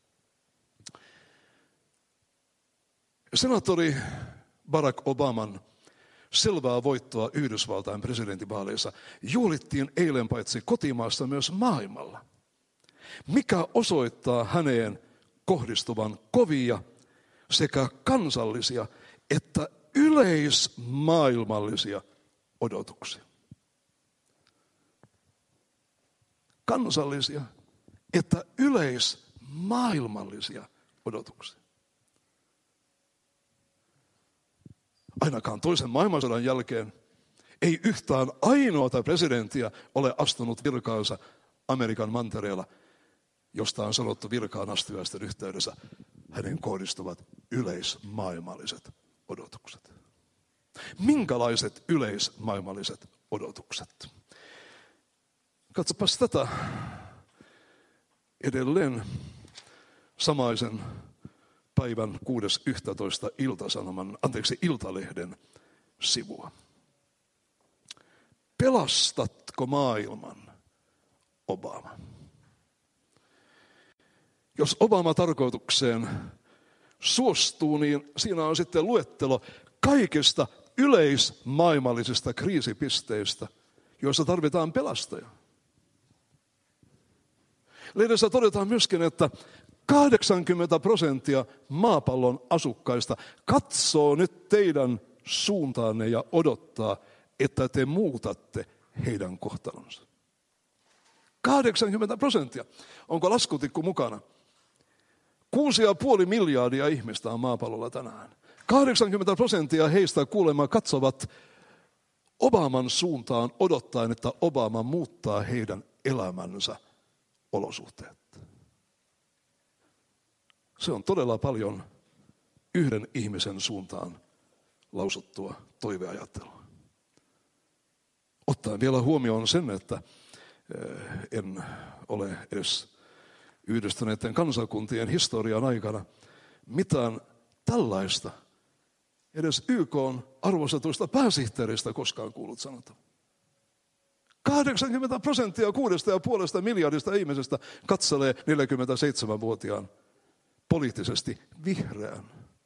Senaattori Barack Obaman selvää voittoa Yhdysvaltain presidentinvaaleissa juhlittiin eilen paitsi kotimaassa myös maailmalla, mikä osoittaa häneen kohdistuvan kovia sekä kansallisia että yleismaailmallisia odotuksia. Kansallisia että yleismaailmallisia odotuksia. Ainakaan toisen maailmansodan jälkeen ei yhtään ainoata presidenttiä ole astunut virkaansa Amerikan mantereella, josta on sanottu virkaan astujaisten yhteydessä hänen kohdistuvat yleismaailmalliset odotukset. Minkälaiset yleismaailmalliset odotukset? Katsopas tätä edelleen samaisen päivän kuudes yhdestoista Ilta-Sanoman, anteeksi, Iltalehden sivua. Pelastatko maailman, Obama? Jos Obama tarkoitukseen suostuu, niin siinä on sitten luettelo kaikista yleismaailmallisista kriisipisteistä, joissa tarvitaan pelastaja. Lehdessä todetaan myöskin, että kahdeksankymmentä prosenttia maapallon asukkaista katsoo nyt teidän suuntaanne ja odottaa, että te muutatte heidän kohtalonsa. kahdeksankymmentä prosenttia. Onko laskutikku mukana? Kuusi ja puoli miljardia ihmistä on maapallolla tänään. kahdeksankymmentä prosenttia heistä kuulemma katsovat Obaman suuntaan odottaen, että Obama muuttaa heidän elämänsä olosuhteet. Se on todella paljon yhden ihmisen suuntaan lausuttua toiveajattelua. Ottaen vielä huomioon sen, että en ole edes Yhdistyneiden kansakuntien historian aikana mitään tällaista edes Y K:n arvostetuista pääsihteeristä koskaan kuullut sanotaan. kahdeksankymmentä prosenttia kuudesta ja puolesta miljardista ihmisestä katselee neljäkymmentäseitsemänvuotiaan poliittisesti vihreän,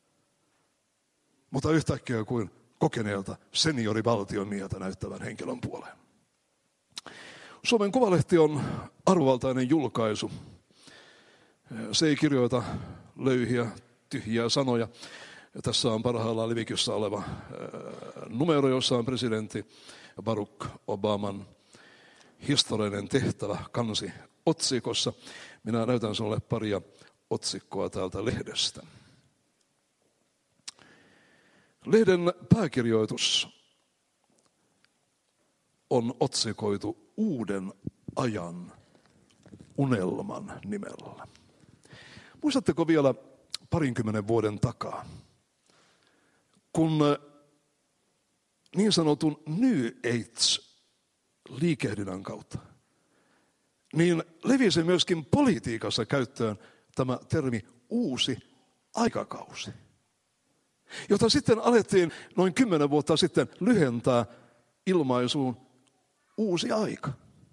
mutta yhtäkkiä kuin kokeneelta seniorivaltiomieheltä näyttävän henkilön puoleen. Suomen Kuvalehti on arvovaltainen julkaisu. Se ei kirjoita löyhiä, tyhjiä sanoja. Tässä on parhaillaan levikyssä oleva numero, jossa on presidentti Barack Obaman historiallinen tehtävä kansi otsikossa. Minä näytän sinulle paria otsikkoa täältä lehdestä. Lehden pääkirjoitus on otsikoitu Uuden ajan unelman nimellä. Muistatteko vielä parinkymmenen vuoden takaa, kun niin sanotun New Age-liikehdinnän kautta, niin levisi myöskin politiikassa käyttöön tämä termi uusi aikakausi, jota sitten alettiin noin kymmenen vuotta sitten lyhentää ilmaisuun uusi aika.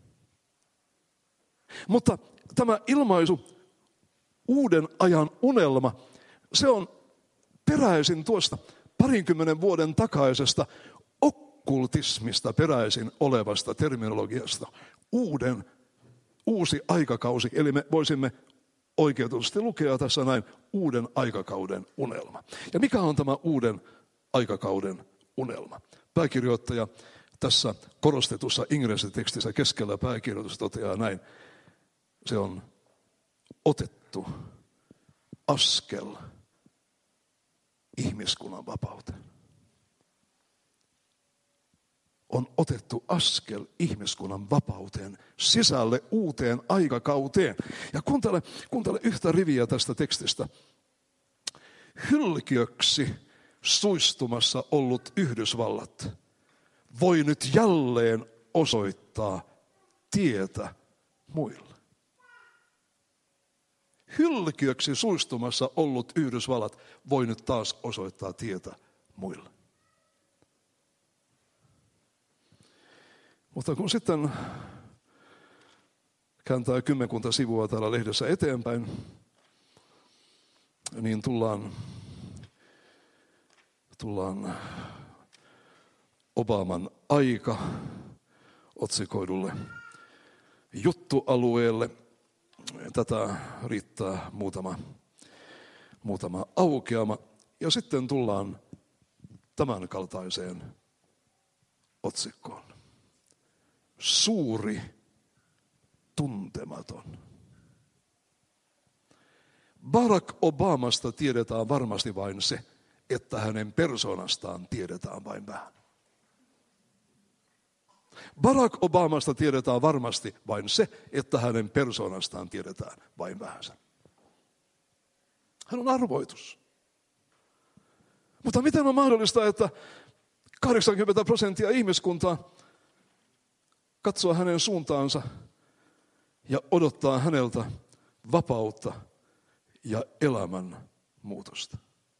Mutta tämä ilmaisu uuden ajan unelma, se on peräisin tuosta parinkymmenen vuoden takaisesta okkultismista peräisin olevasta terminologiasta. Uuden, uusi aikakausi, eli me voisimme oikeutusti lukea tässä näin uuden aikakauden unelma. Ja mikä on tämä uuden aikakauden unelma? Pääkirjoittaja tässä korostetussa ingressitekstissä keskellä pääkirjoitusta toteaa näin. Se on otettu askel ihmiskunnan vapauteen. On otettu askel ihmiskunnan vapauteen sisälle uuteen aikakauteen. Ja kuuntele, kuuntele yhtä riviä tästä tekstistä. Hylkiöksi suistumassa ollut Yhdysvallat voi nyt jälleen osoittaa tietä muille. Hylkiöksi suistumassa ollut Yhdysvallat voi nyt taas osoittaa tietä muille. Mutta kun sitten kääntää kymmenkunta sivua täällä lehdessä eteenpäin, niin tullaan, tullaan Obaman aika otsikoidulle juttualueelle. Tätä riittää muutama, muutama aukeama. Ja sitten tullaan tämän kaltaiseen otsikkoon. Suuri tuntematon. Barack Obamasta tiedetään varmasti vain se, että hänen persoonastaan tiedetään vain vähän. Barack Obamasta tiedetään varmasti vain se, että hänen persoonastaan tiedetään vain vähän. Hän on arvoitus. Mutta miten on mahdollista, että kahdeksankymmentä prosenttia ihmiskuntaa katsoo hänen suuntaansa ja odottaa häneltä vapautta ja elämän muutosta?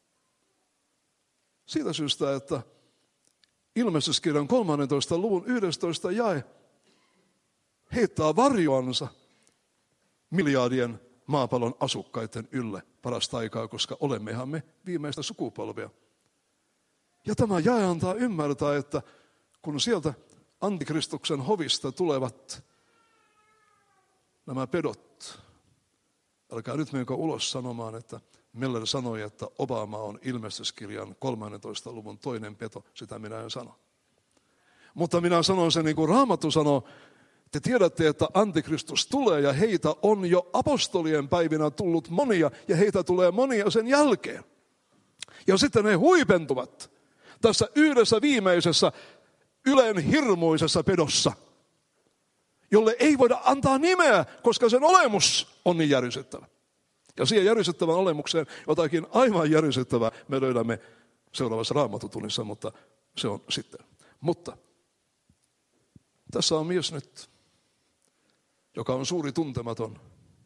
Siitä syystä, että Ilmestyskirjan kolmannentoista luvun yhdestoista jae heittää varjoansa miljardien maapallon asukkaiden ylle parasta aikaa, koska olemmehan me viimeistä sukupolvea. Ja tämä jae antaa ymmärtää, että kun sieltä Antikristuksen hovista tulevat nämä pedot, älkää nyt menkö ulos sanomaan, että Meller sanoi, että Obama on Ilmestyskirjan kolmannentoista luvun toinen peto, sitä minä en sano. Mutta minä sanon sen niin kuin Raamattu sanoo, te tiedätte, että Antikristus tulee ja heitä on jo apostolien päivinä tullut monia ja heitä tulee monia sen jälkeen. Ja sitten he huipentuvat tässä yhdessä viimeisessä ylen hirmuisessa pedossa, jolle ei voida antaa nimeä, koska sen olemus on niin järisyttävä. Ja siihen järisyttävän olemukseen jotakin aivan järisyttävää me löydämme seuraavassa Raamattutunnissa, mutta se on sitten. Mutta tässä on mies nyt, joka on suuri tuntematon,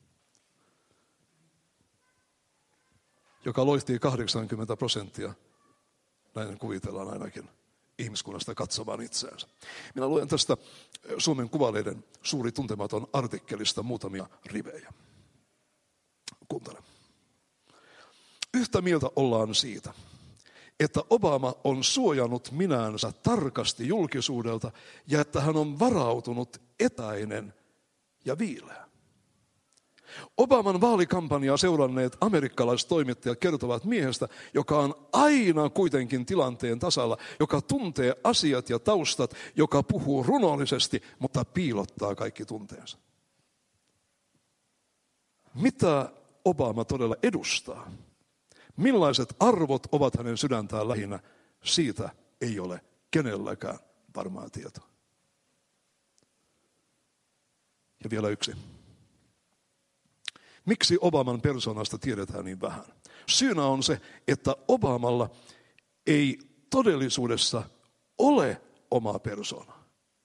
joka loihtii kahdeksankymmentä prosenttia, näin kuvitellaan ainakin, ihmiskunnasta katsomaan itseänsä. Minä luen tästä Suomen Kuvalehden suuri tuntematon artikkelista muutamia rivejä. Kuuntele. Yhtä mieltä ollaan siitä, että Obama on suojannut minäänsä tarkasti julkisuudelta ja että hän on varautunut, etäinen ja viileä. Obaman vaalikampanjaa seuranneet amerikkalaistoimittajat kertovat miehestä, joka on aina kuitenkin tilanteen tasalla, joka tuntee asiat ja taustat, joka puhuu runollisesti, mutta piilottaa kaikki tunteensa. Mitä Obama todella edustaa? Millaiset arvot ovat hänen sydäntään lähinnä? Siitä ei ole kenelläkään varmaa tietoa. Ja vielä yksi. Miksi Obaman persoonasta tiedetään niin vähän? Syynä on se, että Obamalla ei todellisuudessa ole omaa persoonaa,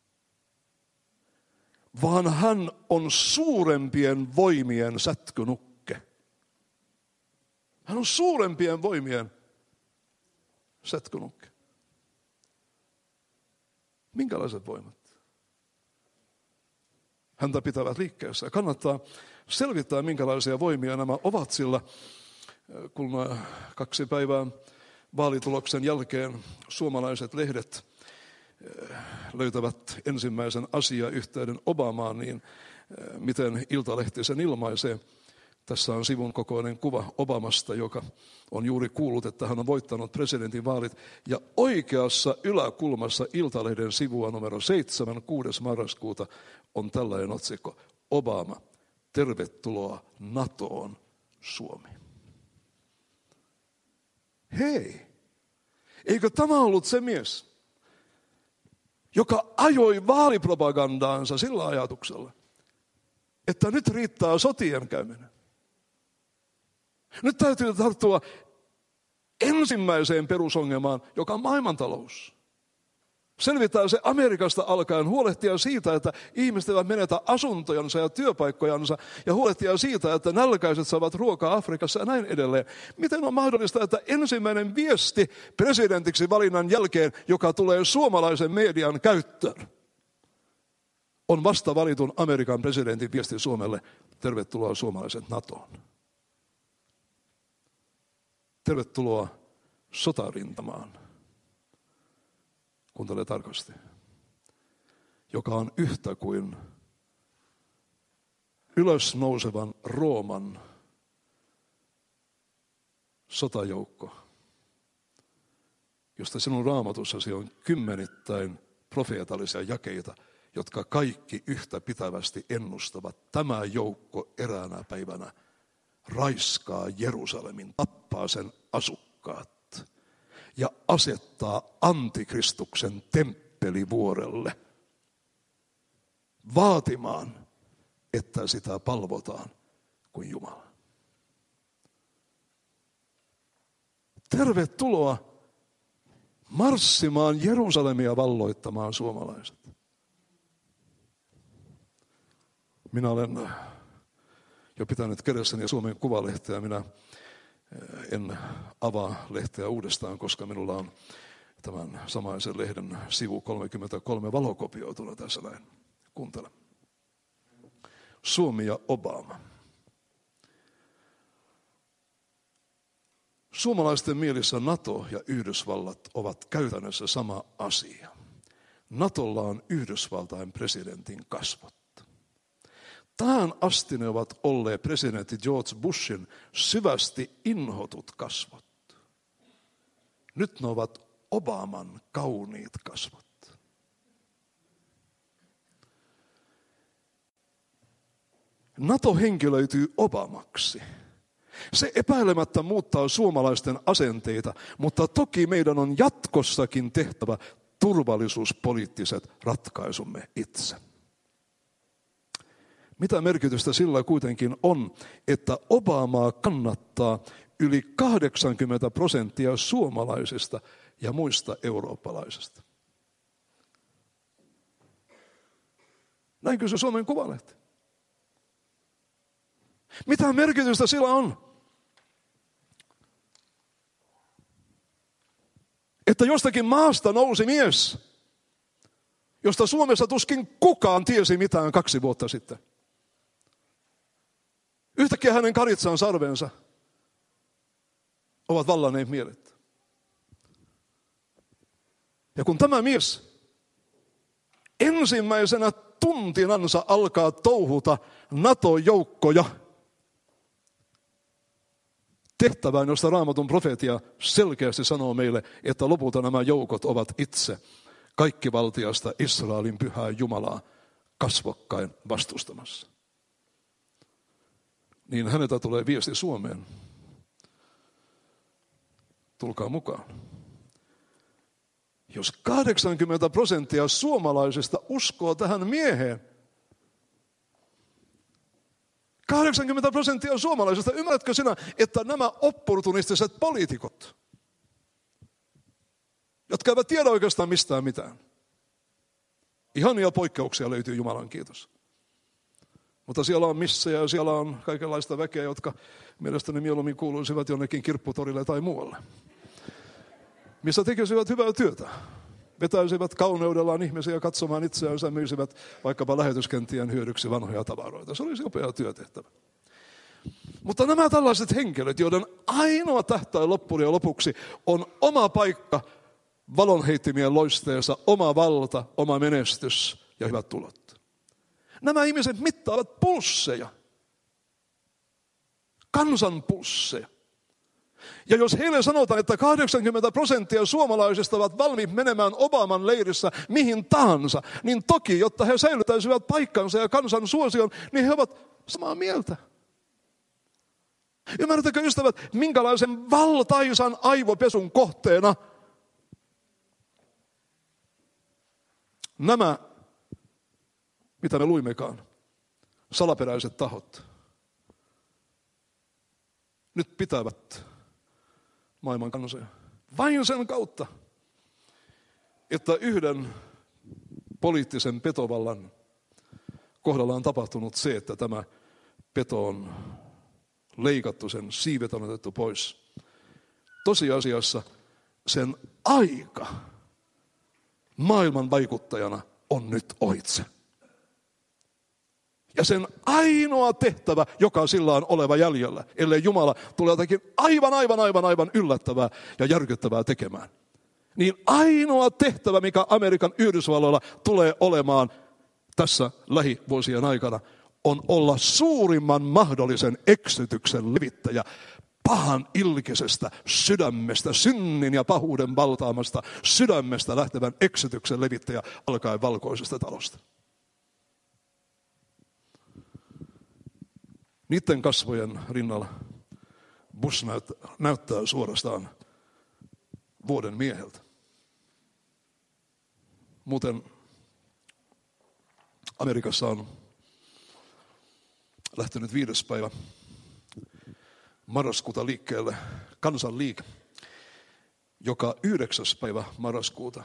vaan hän on suurempien voimien sätkynukke. Hän on suurempien voimien sätkynukke. Minkälaiset voimat? Häntä pitävät liikkeessä. Kannattaa selvittää, minkälaisia voimia nämä ovat, sillä kun kaksi päivää vaalituloksen jälkeen suomalaiset lehdet löytävät ensimmäisen asiayhteyden Obamaan, niin miten Iltalehti sen ilmaisee. Tässä on sivun kokoinen kuva Obamasta, joka on juuri kuullut, että hän on voittanut presidentin vaalit. Ja oikeassa yläkulmassa Iltalehden sivua numero seitsemän, kuudes marraskuuta on tällainen otsikko. Obama, tervetuloa NATOon, Suomi. Hei, eikö tämä ollut se mies, joka ajoi vaalipropagandaansa sillä ajatuksella, että nyt riittää sotien käyminen. Nyt täytyy tarttua ensimmäiseen perusongelmaan, joka on maailmantalous. Selvittää se Amerikasta alkaen, huolehtia siitä, että ihmiset eivät menetä asuntojansa ja työpaikkojansa, ja huolehtia siitä, että nälkäiset saavat ruokaa Afrikassa ja näin edelleen. Miten on mahdollista, että ensimmäinen viesti presidentiksi valinnan jälkeen, joka tulee suomalaisen median käyttöön, on vasta valitun Amerikan presidentin viesti Suomelle: tervetuloa suomalaiset NATOon. Tervetuloa sotarintamaan. Kuuntele tarkasti. Joka on yhtä kuin ylösnousevan Rooman sotajoukko, josta sinun raamatussasi on kymmenittäin profeetallisia jakeita, jotka kaikki yhtä pitävästi ennustavat: tämä joukko eräänä päivänä raiskaa Jerusalemin, tappaa sen asukkaat ja asettaa antikristuksen temppelivuorelle vaatimaan, että sitä palvotaan kuin Jumala. Tervetuloa marssimaan Jerusalemia valloittamaan suomalaiset. Minä olen jo pitänyt kädessäni Suomen Kuvalehteä. Minä en avaa lehteä uudestaan, koska minulla on tämän samaisen lehden sivu kolmekymmentäkolme valokopioituna tässä näin. Kuuntele. Suomi ja Obama. Suomalaisten mielissä NATO ja Yhdysvallat ovat käytännössä sama asia. NATOlla on Yhdysvaltain presidentin kasvot. Tähän asti ne ovat olleet presidentti George Bushin syvästi inhotut kasvot. Nyt ne ovat Obaman kauniit kasvot. NATO henkilöityy Obamaksi. Se epäilemättä muuttaa suomalaisten asenteita, mutta toki meidän on jatkossakin tehtävä turvallisuuspoliittiset ratkaisumme itse. Mitä merkitystä sillä kuitenkin on, että Obamaa kannattaa yli kahdeksankymmentä prosenttia suomalaisista ja muista eurooppalaisista? Näin kysyy Suomen Kuvalehti. Mitä merkitystä sillä on? Että jostakin maasta nousi mies, josta Suomessa tuskin kukaan tiesi mitään kaksi vuotta sitten. Yhtäkkiä hänen karitsaan sarvensa ovat vallanneet mielet. Ja kun tämä mies ensimmäisenä tuntinansa alkaa touhuta NATO-joukkoja tehtävään, josta Raamatun profeetia selkeästi sanoo meille, että lopulta nämä joukot ovat itse kaikkivaltiasta Israelin pyhää Jumalaa kasvokkain vastustamassa. Niin häneltä tulee viesti Suomeen. Tulkaa mukaan. Jos kahdeksankymmentä prosenttia suomalaisista uskoo tähän mieheen, kahdeksankymmentä prosenttia suomalaisista, ymmärrätkö sinä, että nämä opportunistiset poliitikot, jotka eivät tiedä oikeastaan mistään mitään, ihania poikkeuksia löytyy, Jumalan kiitos. Mutta siellä on missejä ja siellä on kaikenlaista väkeä, jotka mielestäni mieluummin kuuluisivat jonnekin kirpputorille tai muualle, missä tekisivät hyvää työtä. Vetäisivät kauneudellaan ihmisiä katsomaan itseänsä, myisivät vaikkapa lähetyskenttien hyödyksi vanhoja tavaroita. Se olisi upea työtehtävä. Mutta nämä tällaiset henkilöt, joiden ainoa tähtäin loppujen ja lopuksi on oma paikka valonheittimien loisteessa, oma valta, oma menestys ja hyvät tulot. Nämä ihmiset mittaavat pulsseja, kansan pulsseja. Ja jos heille sanotaan, että kahdeksankymmentä prosenttia suomalaisista ovat valmiit menemään Obaman leirissä mihin tahansa, niin toki, jotta he säilytäisivät paikkansa ja kansan suosion, niin he ovat samaa mieltä. Ymmärrättekö, ystävät, minkälaisen valtaisan aivopesun kohteena nämä, mitä me luimmekaan, salaperäiset tahot nyt pitävät maailman kansoja. Vain sen kautta, että yhden poliittisen petovallan kohdalla on tapahtunut se, että tämä peto on leikattu, sen siivet on otettu pois. Tosiasiassa sen aika maailman vaikuttajana on nyt ohitse. Ja sen ainoa tehtävä, joka sillä on oleva jäljellä, ellei Jumala tule jotakin aivan, aivan, aivan, aivan yllättävää ja järkyttävää tekemään, niin ainoa tehtävä, mikä Amerikan Yhdysvalloilla tulee olemaan tässä lähivuosien aikana, on olla suurimman mahdollisen eksytyksen levittäjä pahan ilkisestä sydämestä, synnin ja pahuuden valtaamasta sydämestä lähtevän eksytyksen levittäjä alkaen valkoisesta talosta. Niiden kasvojen rinnalla Bush näyttää suorastaan vuoden mieheltä. Muuten Amerikassa on lähtenyt viides päivä marraskuuta liikkeelle kansanliike, joka yhdeksäs päivä marraskuuta.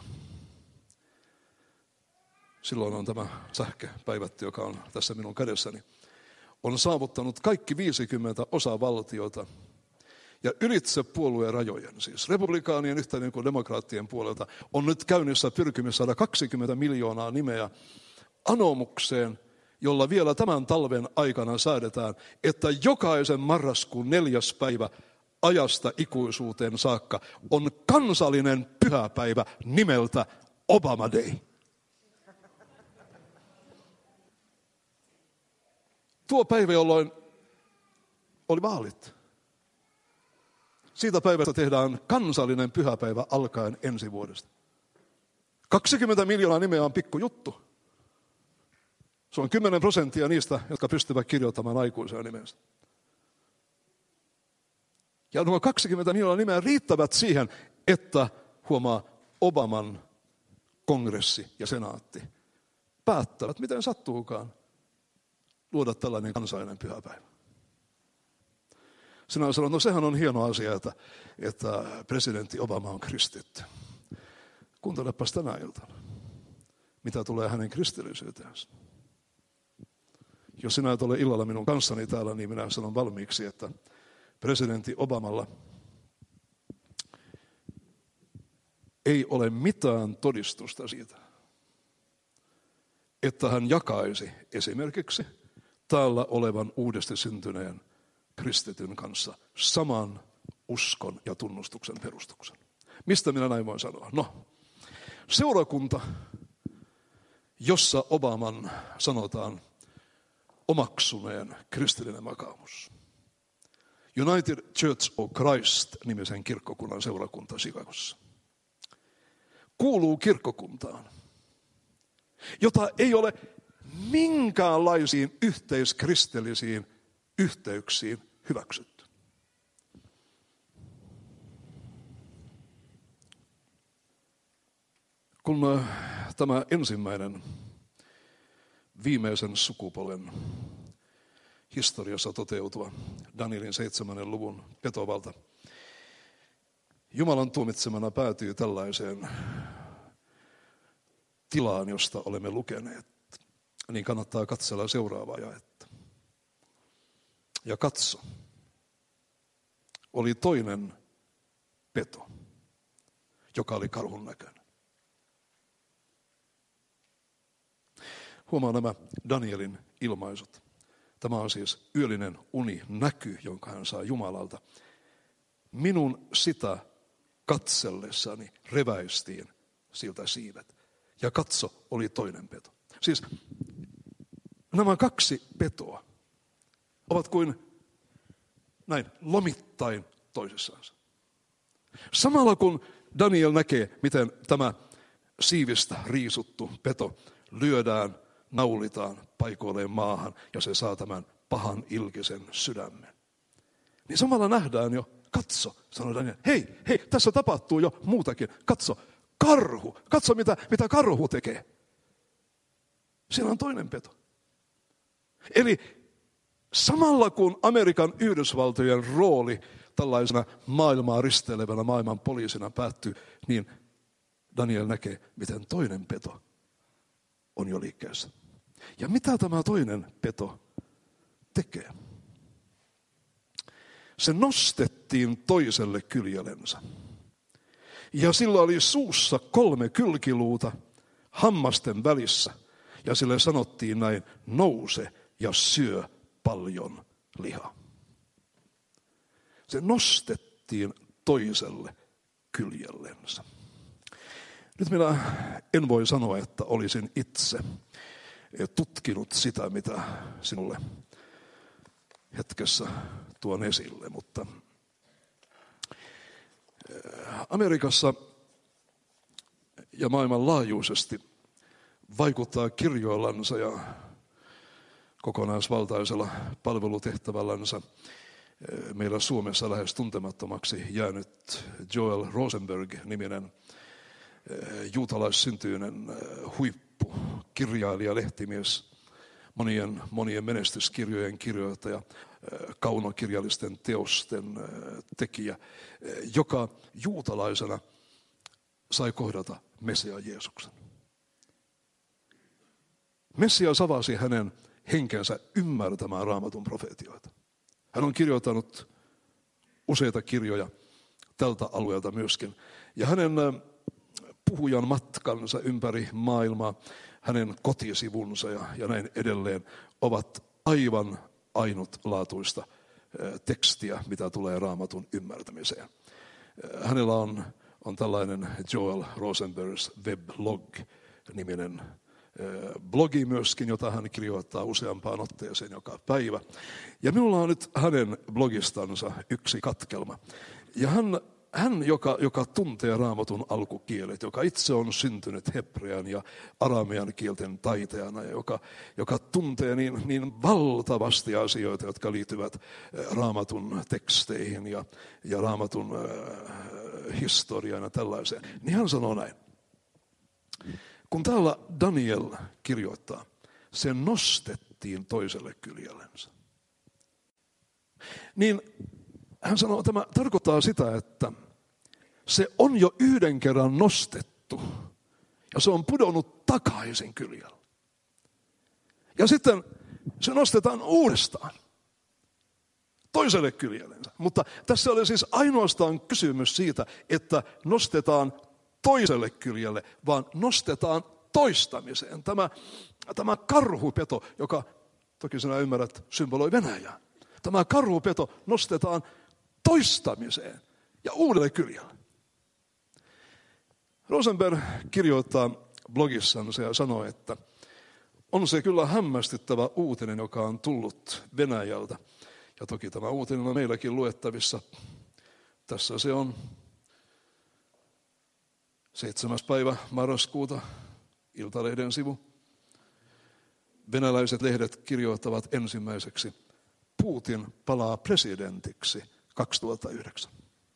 Silloin on tämä sähköpäivätty, joka on tässä minun kädessäni. On saavuttanut kaikki viisikymmentä osavaltiota ja ylitse puolueen rajojen, siis republikaanien yhtä niin kuin demokraattien puolelta, on nyt käynnissä pyrkimys saada kaksikymmentä miljoonaa nimeä anomukseen, jolla vielä tämän talven aikana säädetään, että jokaisen marraskuun neljäs päivä ajasta ikuisuuteen saakka on kansallinen pyhäpäivä nimeltä Obama Day. Tuo päivä, jolloin oli vaalit. Siitä päivästä tehdään kansallinen pyhäpäivä alkaen ensi vuodesta. kaksikymmentä miljoonaa nimeä on pikkujuttu. Se on kymmenen prosenttia niistä, jotka pystyvät kirjoittamaan aikuisia nimensä. Ja nuo kaksikymmentä miljoonaa nimeä riittävät siihen, että huomaa Obaman kongressi ja senaatti päättävät, miten sattuukaan, luoda tällainen kansallinen pyhäpäivä. Sinä sanoit, no sehän on hieno asia, että, että presidentti Obama on kristitty. Kuuntelepas tänä iltana, mitä tulee hänen kristillisyyteensä. Jos sinä et ole illalla minun kanssani täällä, niin minä sanon valmiiksi, että presidentti Obamalla ei ole mitään todistusta siitä, että hän jakaisi esimerkiksi täällä olevan uudesti syntyneen kristityn kanssa saman uskon ja tunnustuksen perustuksen. Mistä minä näin voin sanoa? No, seurakunta, jossa Obaman sanotaan omaksuneen kristillinen vakaumus. United Church of Christ-nimisen kirkkokunnan seurakunta Chicagossa kuuluu kirkkokuntaan, jota ei ole minkäänlaisiin yhteiskristillisiin yhteyksiin hyväksytty. Kun tämä ensimmäinen viimeisen sukupolven historiassa toteutua Danielin seitsemännen luvun petovalta Jumalan tuomitsemana päätyy tällaiseen tilaan, josta olemme lukeneet, niin kannattaa katsella seuraavaa jaetta. Ja katso, oli toinen peto, joka oli karhun näköinen. Huomaa nämä Danielin ilmaisut. Tämä on siis yöllinen uni, näky, jonka hän saa Jumalalta. Minun sitä katsellessani reväistiin siltä siivet. Ja katso, oli toinen peto. Siis nämä kaksi petoa ovat kuin näin lomittain toisissaansa. Samalla kun Daniel näkee, miten tämä siivistä riisuttu peto lyödään, naulitaan paikoilleen maahan ja se saa tämän pahan ilkisen sydämen. Niin samalla nähdään jo, katso, sanoi Daniel, hei, hei, tässä tapahtuu jo muutakin. Katso, karhu, katso mitä, mitä karhu tekee. Siellä on toinen peto. Eli samalla kun Amerikan Yhdysvaltojen rooli tällaisena maailmaa risteilevänä maailman poliisina päättyy, niin Daniel näkee, miten toinen peto on jo liikkeessä. Ja mitä tämä toinen peto tekee? Se nostettiin toiselle kyljellensä. Ja sillä oli suussa kolme kylkiluuta hammasten välissä. Ja sille sanottiin näin, nouse ja syö paljon lihaa. Se nostettiin toiselle kyljellensä. Nyt minä en voi sanoa, että olisin itse tutkinut sitä, mitä sinulle hetkessä tuon esille, mutta Amerikassa ja maailmanlaajuisesti vaikuttaa kirjoillansa ja kokonaisvaltaisella palvelutehtävällänsä meillä Suomessa lähes tuntemattomaksi jäänyt Joel Rosenberg-niminen juutalaissyntyinen huippu, kirjailija, lehtimies, monien, monien menestyskirjojen kirjoittaja, kaunokirjallisten teosten tekijä, joka juutalaisena sai kohdata Messiaan Jeesuksen. Messias avasi hänen henkensä ymmärtämään Raamatun profeetioita. Hän on kirjoittanut useita kirjoja tältä alueelta myöskin. Ja hänen puhujan matkansa ympäri maailmaa, hänen kotisivunsa ja, ja näin edelleen ovat aivan ainutlaatuista tekstiä, mitä tulee Raamatun ymmärtämiseen. Hänellä on, on tällainen Joel Rosenberg's Weblog-niminen blogi myöskin, jota hän kirjoittaa useampaan otteeseen joka päivä. Ja minulla on nyt hänen blogistansa yksi katkelma. Ja hän, hän joka, joka tuntee Raamatun alkukielet, joka itse on syntynyt hebrean ja aramean kielten taitajana, ja joka, joka tuntee niin, niin valtavasti asioita, jotka liittyvät Raamatun teksteihin ja, ja Raamatun äh, historiaan ja tällaiseen, niin hän sanoo näin. Kun täällä Daniel kirjoittaa, se nostettiin toiselle kyljellensä. Niin hän sanoo, tämä tarkoittaa sitä, että se on jo yhden kerran nostettu ja se on pudonnut takaisin kyljelle. Ja sitten se nostetaan uudestaan toiselle kyljellensä. Mutta tässä oli siis ainoastaan kysymys siitä, että nostetaan toiselle kyljelle, vaan nostetaan toistamiseen. Tämä, tämä karhupeto, joka toki sinä ymmärrät, symboloi Venäjää. Tämä karhupeto nostetaan toistamiseen ja uudelle kyljelle. Rosenberg kirjoittaa blogissansa ja sanoo, että on se kyllä hämmästyttävä uutinen, joka on tullut Venäjältä. Ja toki tämä uutinen on meilläkin luettavissa. Tässä se on. seitsemäs päivä marraskuuta, Iltalehden sivu. Venäläiset lehdet kirjoittavat ensimmäiseksi, Putin palaa presidentiksi kaksituhattayhdeksän.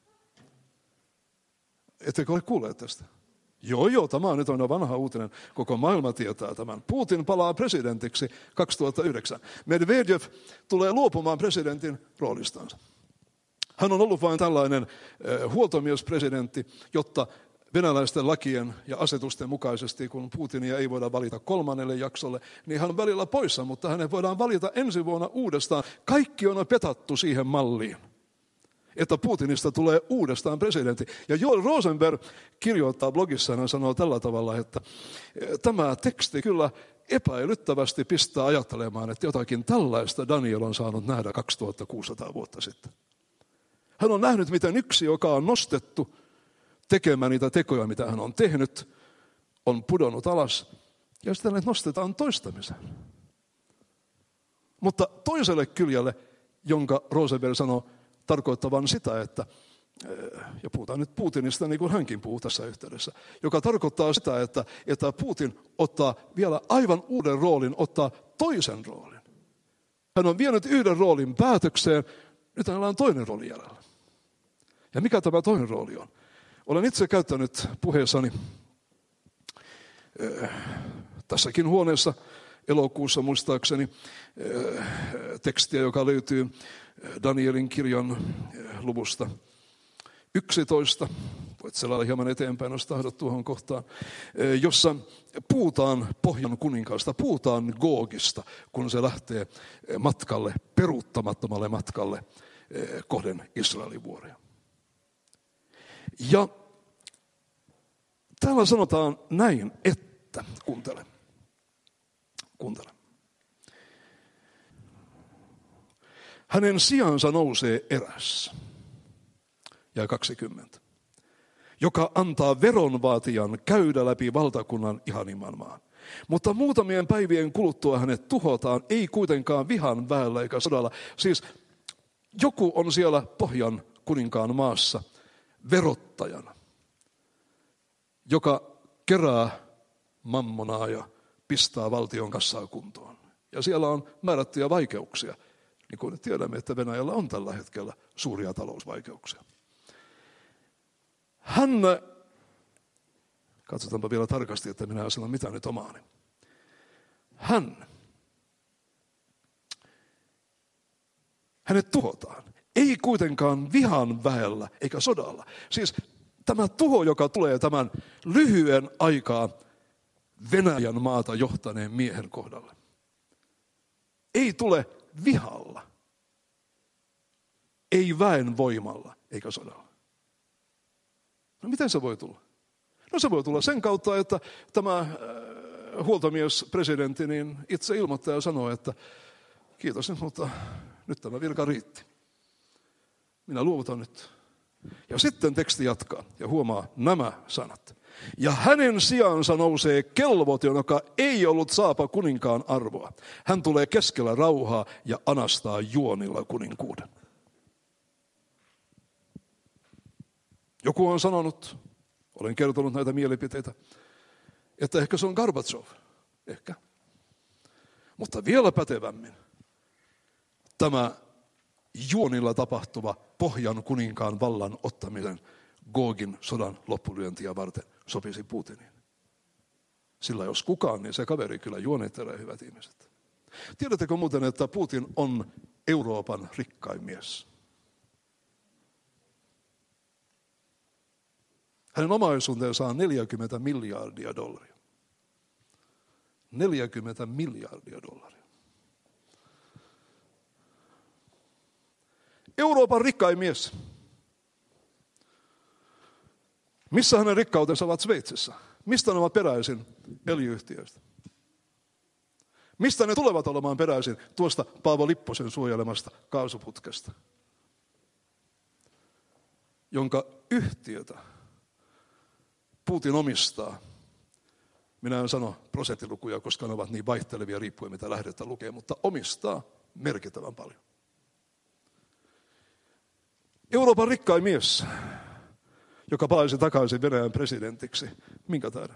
Ettekö ole kuulleet tästä? Joo, joo, tämä on nyt on vanha uutinen. Koko maailma tietää tämän. Putin palaa presidentiksi kaksituhattayhdeksän. Medvedev tulee luopumaan presidentin roolistansa. Hän on ollut vain tällainen äh, huoltomiespresidentti, jotta venäläisten lakien ja asetusten mukaisesti, kun Putinia ei voida valita kolmannelle jaksolle, niin hän on välillä poissa, mutta hänet voidaan valita ensi vuonna uudestaan. Kaikki on petattu siihen malliin, että Putinista tulee uudestaan presidentti. Ja Joel Rosenberg kirjoittaa blogissaan ja sanoo tällä tavalla, että tämä teksti kyllä epäilyttävästi pistää ajattelemaan, että jotakin tällaista Daniel on saanut nähdä kaksituhattakuusisataa vuotta sitten. Hän on nähnyt, miten yksi, joka on nostettu tekemään niitä tekoja, mitä hän on tehnyt, on pudonnut alas ja sitten ne nostetaan toistamiseen. Mutta toiselle kyljelle, jonka Rosenberg sanoo tarkoittavan sitä, että, ja puhutaan nyt Putinista niin kuin hänkin puhuu tässä yhteydessä, joka tarkoittaa sitä, että, että Putin ottaa vielä aivan uuden roolin, ottaa toisen roolin. Hän on vienyt yhden roolin päätökseen, nyt hänellä on toinen rooli jäljellä. Ja mikä tämä toinen rooli on? Olen itse käyttänyt puheessani äh, tässäkin huoneessa elokuussa muistaakseni äh, tekstiä, joka löytyy Danielin kirjan äh, luvusta yksitoista, voit selata hieman eteenpäin, jos tahdot tuohon kohtaan, jossa puhutaan Pohjan kuninkaasta, puhutaan Googista, kun se lähtee matkalle, peruuttamattomalle matkalle kohden Israelin vuoria. Ja täällä sanotaan näin, että, kuuntele, kuuntele. Hänen sijansa nousee eräs, ja kaksikymmentä, joka antaa veronvaatijan käydä läpi valtakunnan ihanimman maan. Mutta muutamien päivien kuluttua hänet tuhotaan, ei kuitenkaan vihan väellä eikä sodalla. Siis joku on siellä Pohjan kuninkaan maassa verottajana, joka kerää mammonaa ja pistää valtion kassaa kuntoon. Ja siellä on määrättyjä vaikeuksia, niin kuin tiedämme, että Venäjällä on tällä hetkellä suuria talousvaikeuksia. Hän, katsotaanpa vielä tarkasti, että minä en sano mitään nyt omaani. Hän, hänet tuhotaan. Ei kuitenkaan vihan väellä eikä sodalla. Siis tämä tuho, joka tulee tämän lyhyen aikaa Venäjän maata johtaneen miehen kohdalle, ei tule vihalla, ei väen voimalla eikä sodalla. No miten se voi tulla? No se voi tulla sen kautta, että tämä äh, huoltomies, presidentti, niin itse ilmoittaa ja sanoo, että kiitos, mutta nyt tämä virka riitti. Minä luovutan nyt. Ja sitten teksti jatkaa ja huomaa nämä sanat. Ja hänen sijansa nousee kelvoton, joka ei ollut saapa kuninkaan arvoa. Hän tulee keskellä rauhaa ja anastaa juonilla kuninkuuden. Joku on sanonut, olen kertonut näitä mielipiteitä, että ehkä se on Gorbatsov. Ehkä. Mutta vielä pätevämmin tämä juonilla tapahtuva Pohjan kuninkaan vallan ottaminen Gogin sodan loppulyöntiä varten sopisi Putiniin. Sillä jos kukaan, niin se kaveri kyllä juonittelee, hyvät ihmiset. Tiedättekö muuten, että Putin on Euroopan rikkain mies? Hänen omaisuutensa on neljäkymmentä miljardia dollaria. neljäkymmentä miljardia dollaria. Euroopan rikkain mies. Missä hänen rikkautensa ovat Sveitsissä? Mistä ne ovat peräisin? Öljy-yhtiöistä. Mistä ne tulevat olemaan peräisin? Tuosta Paavo Lipposen suojelemasta kaasuputkesta, jonka yhtiötä Putin omistaa. Minä en sano prosenttilukuja, koska ne ovat niin vaihtelevia riippuen mitä lähdettä lukee, mutta omistaa merkittävän paljon. Euroopan rikkain mies, joka palaisi takaisin Venäjän presidentiksi. Minkä tähden?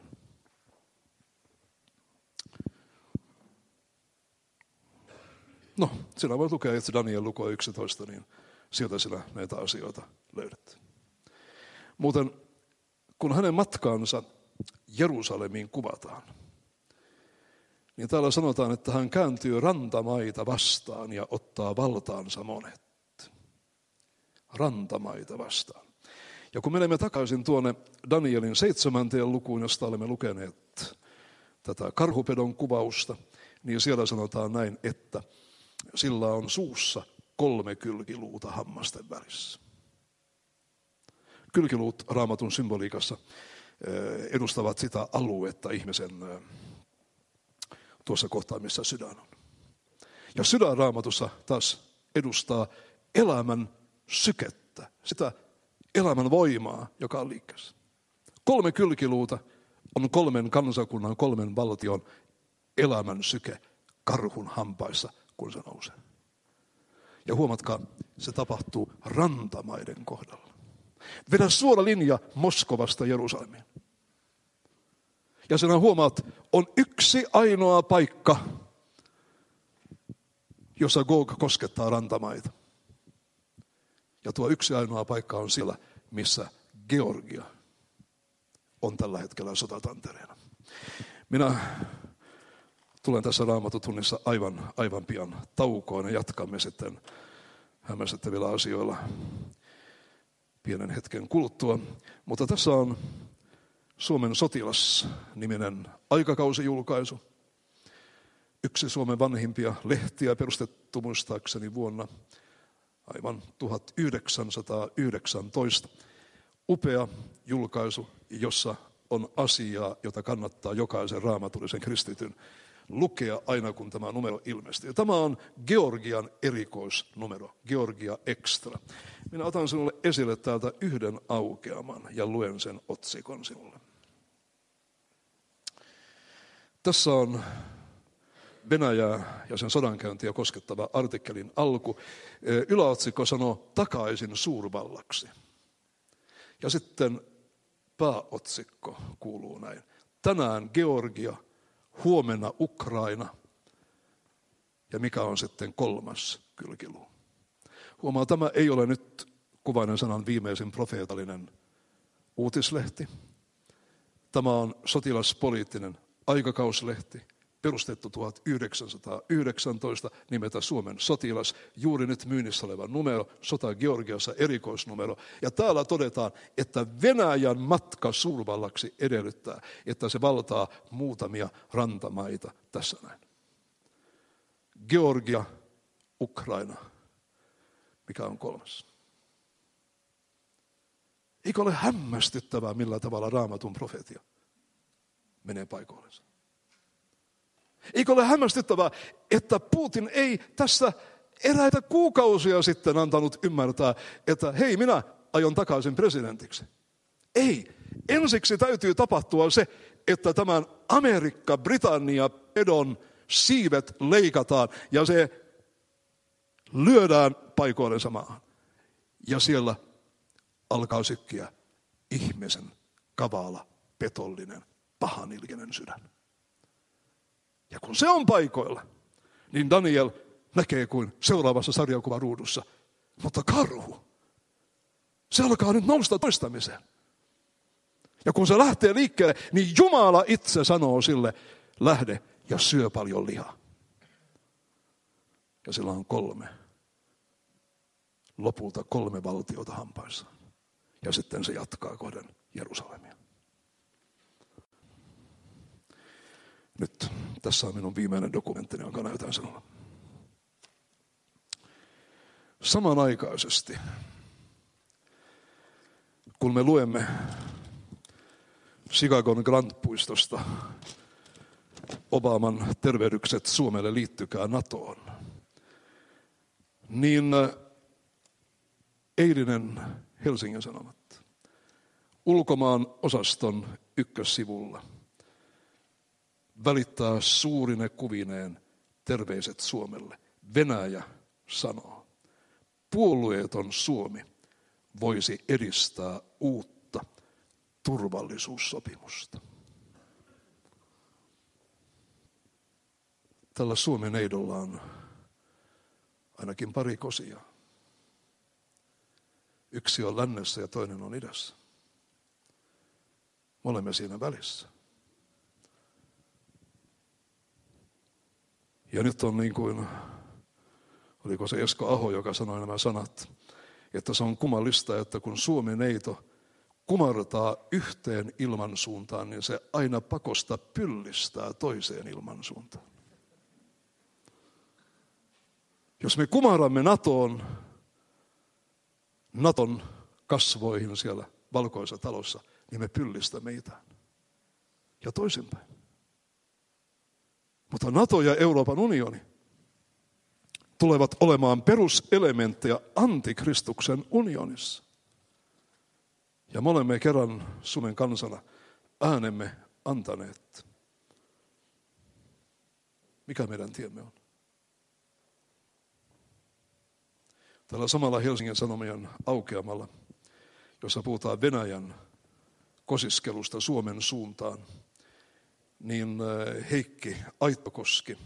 No, sinä voit lukea itse Daniel lukua yksitoista, niin sieltä sinä näitä asioita löydät. Muuten, kun hänen matkaansa Jerusalemiin kuvataan, niin täällä sanotaan, että hän kääntyy rantamaita vastaan ja ottaa valtaansa monet. Rantamaita vastaan. Ja kun menemme takaisin tuonne Danielin seitsemänteen lukuun, josta olemme lukeneet tätä karhupedon kuvausta, niin siellä sanotaan näin, että sillä on suussa kolme kylkiluuta hammasten välissä. Kylkiluut Raamatun symboliikassa edustavat sitä aluetta ihmisen tuossa kohtaa, missä sydän on. Ja sydän Raamatussa taas edustaa elämän sykettä, sitä elämän voimaa, joka on liikkeessä. Kolme kylkiluuta on kolmen kansakunnan, kolmen valtion elämän syke karhun hampaissa, kun se nousee. Ja huomatkaa, se tapahtuu rantamaiden kohdalla. Vedä suora linja Moskovasta Jerusalemiin. Ja sinä huomaat, on yksi ainoa paikka, jossa Gog koskettaa rantamaita. Ja tuo yksi ainoa paikka on siellä, missä Georgia on tällä hetkellä sotatantereena. Minä tulen tässä Raamatutunnissa aivan, aivan pian taukoon ja jatkamme sitten hämmästyttävillä asioilla. pienen hetken kuluttua. Mutta tässä on Suomen sotilas-niminen aikakausijulkaisu. Yksi Suomen vanhimpia lehtiä, perustettu muistaakseni vuonna aivan tuhatyhdeksänsataayhdeksäntoista. Upea julkaisu, jossa on asiaa, jota kannattaa jokaisen raamatullisen kristityn lukea aina, kun tämä numero ilmestyy. Tämä on Georgian erikoisnumero, Georgia Extra. Minä otan sinulle esille täältä yhden aukeaman ja luen sen otsikon sinulle. Tässä on Venäjää ja sen sodankäyntiä koskettava artikkelin alku. Yläotsikko sanoo takaisin suurvallaksi. Ja sitten pääotsikko kuuluu näin. Tänään Georgia, huomenna Ukraina. Ja mikä on sitten kolmas kylkiluu? Huomaa, tämä ei ole nyt Kuvainen sanan viimeisin profeetallinen uutislehti. Tämä on sotilaspoliittinen aikakauslehti, perustettu tuhatyhdeksänsataayhdeksäntoista, nimeltä Suomen sotilas, juuri nyt myynnissä oleva numero, sota Georgiassa erikoisnumero. Ja täällä todetaan, että Venäjän matka suurvallaksi edellyttää, että se valtaa muutamia rantamaita tässä näin. Georgia, Ukraina. Mikä on kolmas? Eikö ole hämmästyttävää, millä tavalla Raamatun profeetia menee paikoillensa? Eikö ole hämmästyttävää, että Putin ei tässä eräitä kuukausia sitten antanut ymmärtää, että hei, minä aion takaisin presidentiksi. Ei. Ensiksi täytyy tapahtua se, että tämän Amerikka-Britannia-pedon siivet leikataan ja se lyödään paikoillensa maahan. Ja siellä alkaa sykkiä ihmisen kavala, petollinen, pahanilkinen sydän. Ja kun se on paikoilla, niin Daniel näkee kuin seuraavassa sarjakuvaruudussa. Mutta karhu, se alkaa nyt nousta toistamiseen. Ja kun se lähtee liikkeelle, niin Jumala itse sanoo sille, lähde ja syö paljon lihaa. Ja sillä on kolme, lopulta kolme valtiota hampaissa. Ja sitten se jatkaa kohden Jerusalemia. Nyt tässä on minun viimeinen dokumenttini, jonka näytän sinulle. Samanaikaisesti, kun me luemme Chicagon Grand-puistosta Obaman tervehdykset Suomelle liittykää NATOon, niin eilinen Helsingin Sanomat ulkomaan osaston ykkössivulla välittää suurine kuvineen terveiset Suomelle. Venäjä sanoo, puolueeton Suomi voisi edistää uutta turvallisuussopimusta. Tällä Suomen neidolla on ainakin pari kosia. Yksi on lännessä ja toinen on idässä. Me olemme siinä välissä. Ja nyt on niin kuin, oliko se Esko Aho, joka sanoi nämä sanat, että se on kummallista, että kun Suomen neito kumartaa yhteen ilmansuuntaan, niin se aina pakosta pyllistää toiseen ilmansuuntaan. Jos me kumaramme NATOon, NATOn kasvoihin siellä valkoisessa talossa, niin me pyllistämme itään. Ja toisinpäin. Mutta NATO ja Euroopan unioni tulevat olemaan peruselementtejä antikristuksen unionissa. Ja me olemme kerran Suomen kansana äänemme antaneet. Mikä meidän tiemme on? Tällä samalla Helsingin Sanomien aukeamalla, jossa puhutaan Venäjän kosiskelusta Suomen suuntaan, niin Heikki Aittokoski,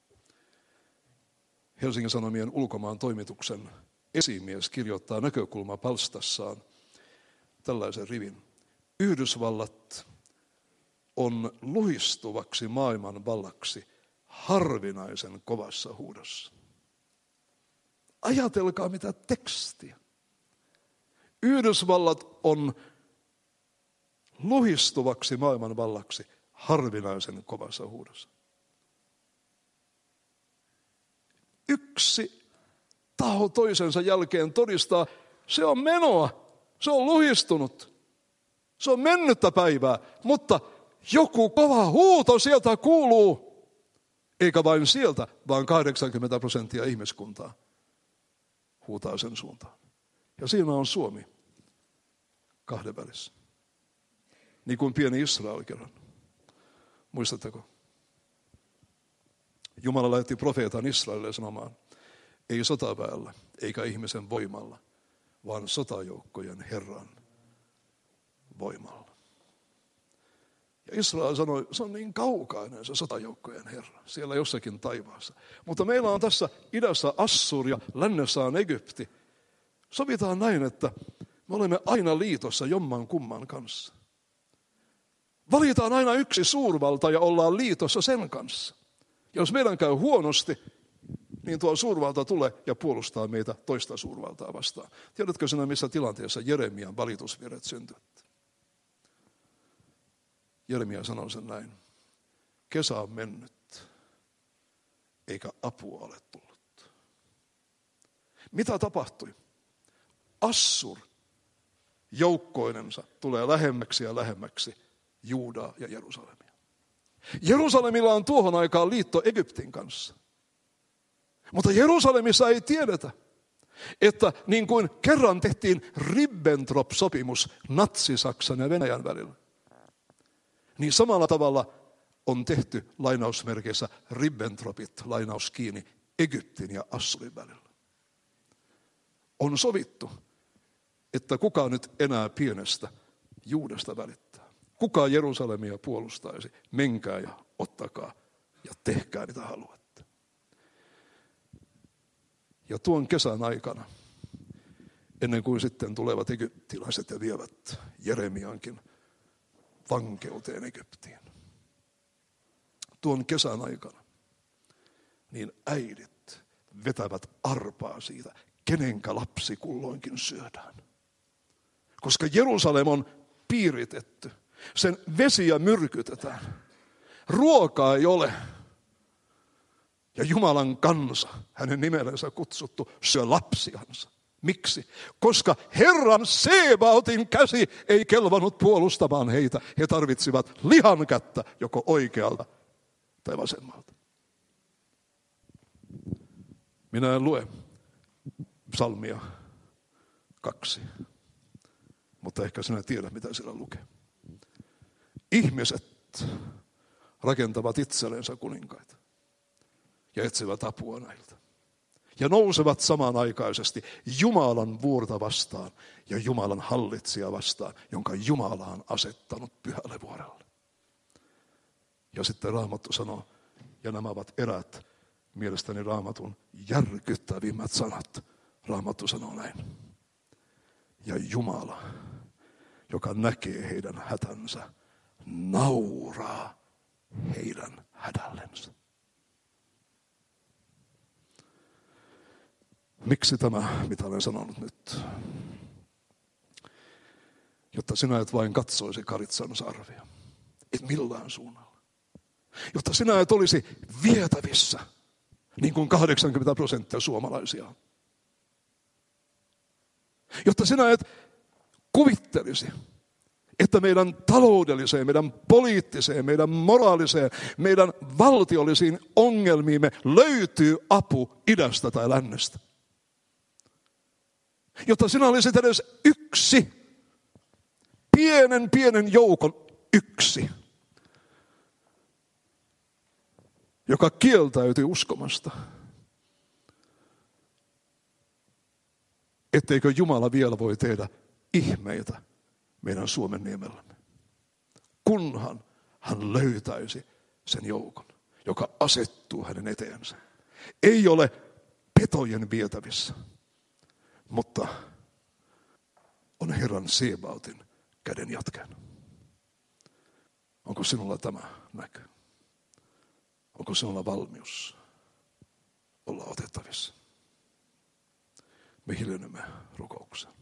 Helsingin Sanomien ulkomaan toimituksen esimies, kirjoittaa näkökulmapalstassaan tällaisen rivin. Yhdysvallat on luhistuvaksi maailman vallaksi harvinaisen kovassa huudossa. Ajatelkaa mitä tekstiä. Yhdysvallat on luhistuvaksi maailmanvallaksi harvinaisen kovassa huudossa. Yksi taho toisensa jälkeen todistaa, se on menoa, se on luhistunut, se on mennyttä päivää, mutta joku kova huuto sieltä kuuluu, eikä vain sieltä, vaan kahdeksankymmentä prosenttia ihmiskuntaa huutaa sen suuntaan. Ja siinä on Suomi kahden välissä. Niin kuin pieni Israel kerran. Muistatteko? Jumala lähetti profeetan Israelille sanomaan, ei sotaväellä eikä ihmisen voimalla, vaan sotajoukkojen Herran voimalla. Ja Israel sanoi, se on niin kaukainen se sotajoukkojen Herra, siellä jossakin taivaassa. Mutta meillä on tässä idässä Assur ja lännessä on Egypti. Sovitaan näin, että me olemme aina liitossa jomman kumman kanssa. Valitaan aina yksi suurvalta ja ollaan liitossa sen kanssa. Jos meidän käy huonosti, niin tuo suurvalta tulee ja puolustaa meitä toista suurvaltaa vastaan. Tiedätkö sinä, missä tilanteessa Jeremian valitusvirret syntyvät? Jeremia sanoi sen näin. Kesä on mennyt, eikä apua ole tullut. Mitä tapahtui? Assur joukkoinensa tulee lähemmäksi ja lähemmäksi Juudaa ja Jerusalemia. Jerusalemilla on tuohon aikaan liitto Egyptin kanssa. Mutta Jerusalemissa ei tiedetä, että niin kuin kerran tehtiin Ribbentrop-sopimus Natsi-Saksan ja Venäjän välillä, niin samalla tavalla on tehty lainausmerkeissä Ribbentropit, lainaus kiinni, Egyptin ja Assurin välillä. On sovittu, että kuka nyt enää pienestä Juudasta välittää. Kuka Jerusalemia puolustaisi, menkää ja ottakaa ja tehkää mitä haluatte. Ja tuon kesän aikana, ennen kuin sitten tulevat egyptiläiset ja vievät Jeremiankin vankeuteen Egyptiin. Tuon kesän aikana, niin äidit vetävät arpaa siitä, kenenkä lapsi kulloinkin syödään. Koska Jerusalem on piiritetty, sen vesiä myrkytetään, ruokaa ei ole. Ja Jumalan kansa, hänen nimellensä kutsuttu, syö lapsiansa. Miksi? Koska Herran Sebaotin käsi ei kelvannut puolustamaan heitä. He tarvitsivat lihan kättä joko oikealta tai vasemmalta. Minä en lue psalmia kaksi, mutta ehkä sinä tiedät, mitä siellä lukee. Ihmiset rakentavat itsellensä kuninkaita ja etsivät apua näiltä. Ja nousevat samanaikaisesti Jumalan vuorta vastaan ja Jumalan hallitsija vastaan, jonka Jumala on asettanut pyhälle vuorelle. Ja sitten Raamattu sanoo, ja nämä ovat erät mielestäni Raamatun järkyttävimmät sanat. Raamattu sanoo näin. Ja Jumala, joka näkee heidän hätänsä, nauraa heidän hädällensä. Miksi tämä, mitä olen sanonut nyt? Jotta sinä et vain katsoisi Karitsan sarvia. Et millään suunnalla. Jotta sinä et olisi vietävissä, niin kuin kahdeksankymmentä prosenttia suomalaisia on. Jotta sinä et kuvittelisi, että meidän taloudelliseen, meidän poliittiseen, meidän moraaliseen, meidän valtiollisiin ongelmiimme löytyy apu idästä tai lännestä. Jotta sinä olisit edes yksi, pienen pienen joukon yksi, joka kieltäytyy uskomasta, etteikö Jumala vielä voi tehdä ihmeitä meidän Suomen niemellämme. Kunhan hän löytäisi sen joukon, joka asettuu hänen eteensä. Ei ole petojen vietävissä, mutta on Herran Sebaotin käden jatkeen. Onko sinulla tämä näky? Onko sinulla valmius olla otettavissa? Me hiljennymme rukoukseen.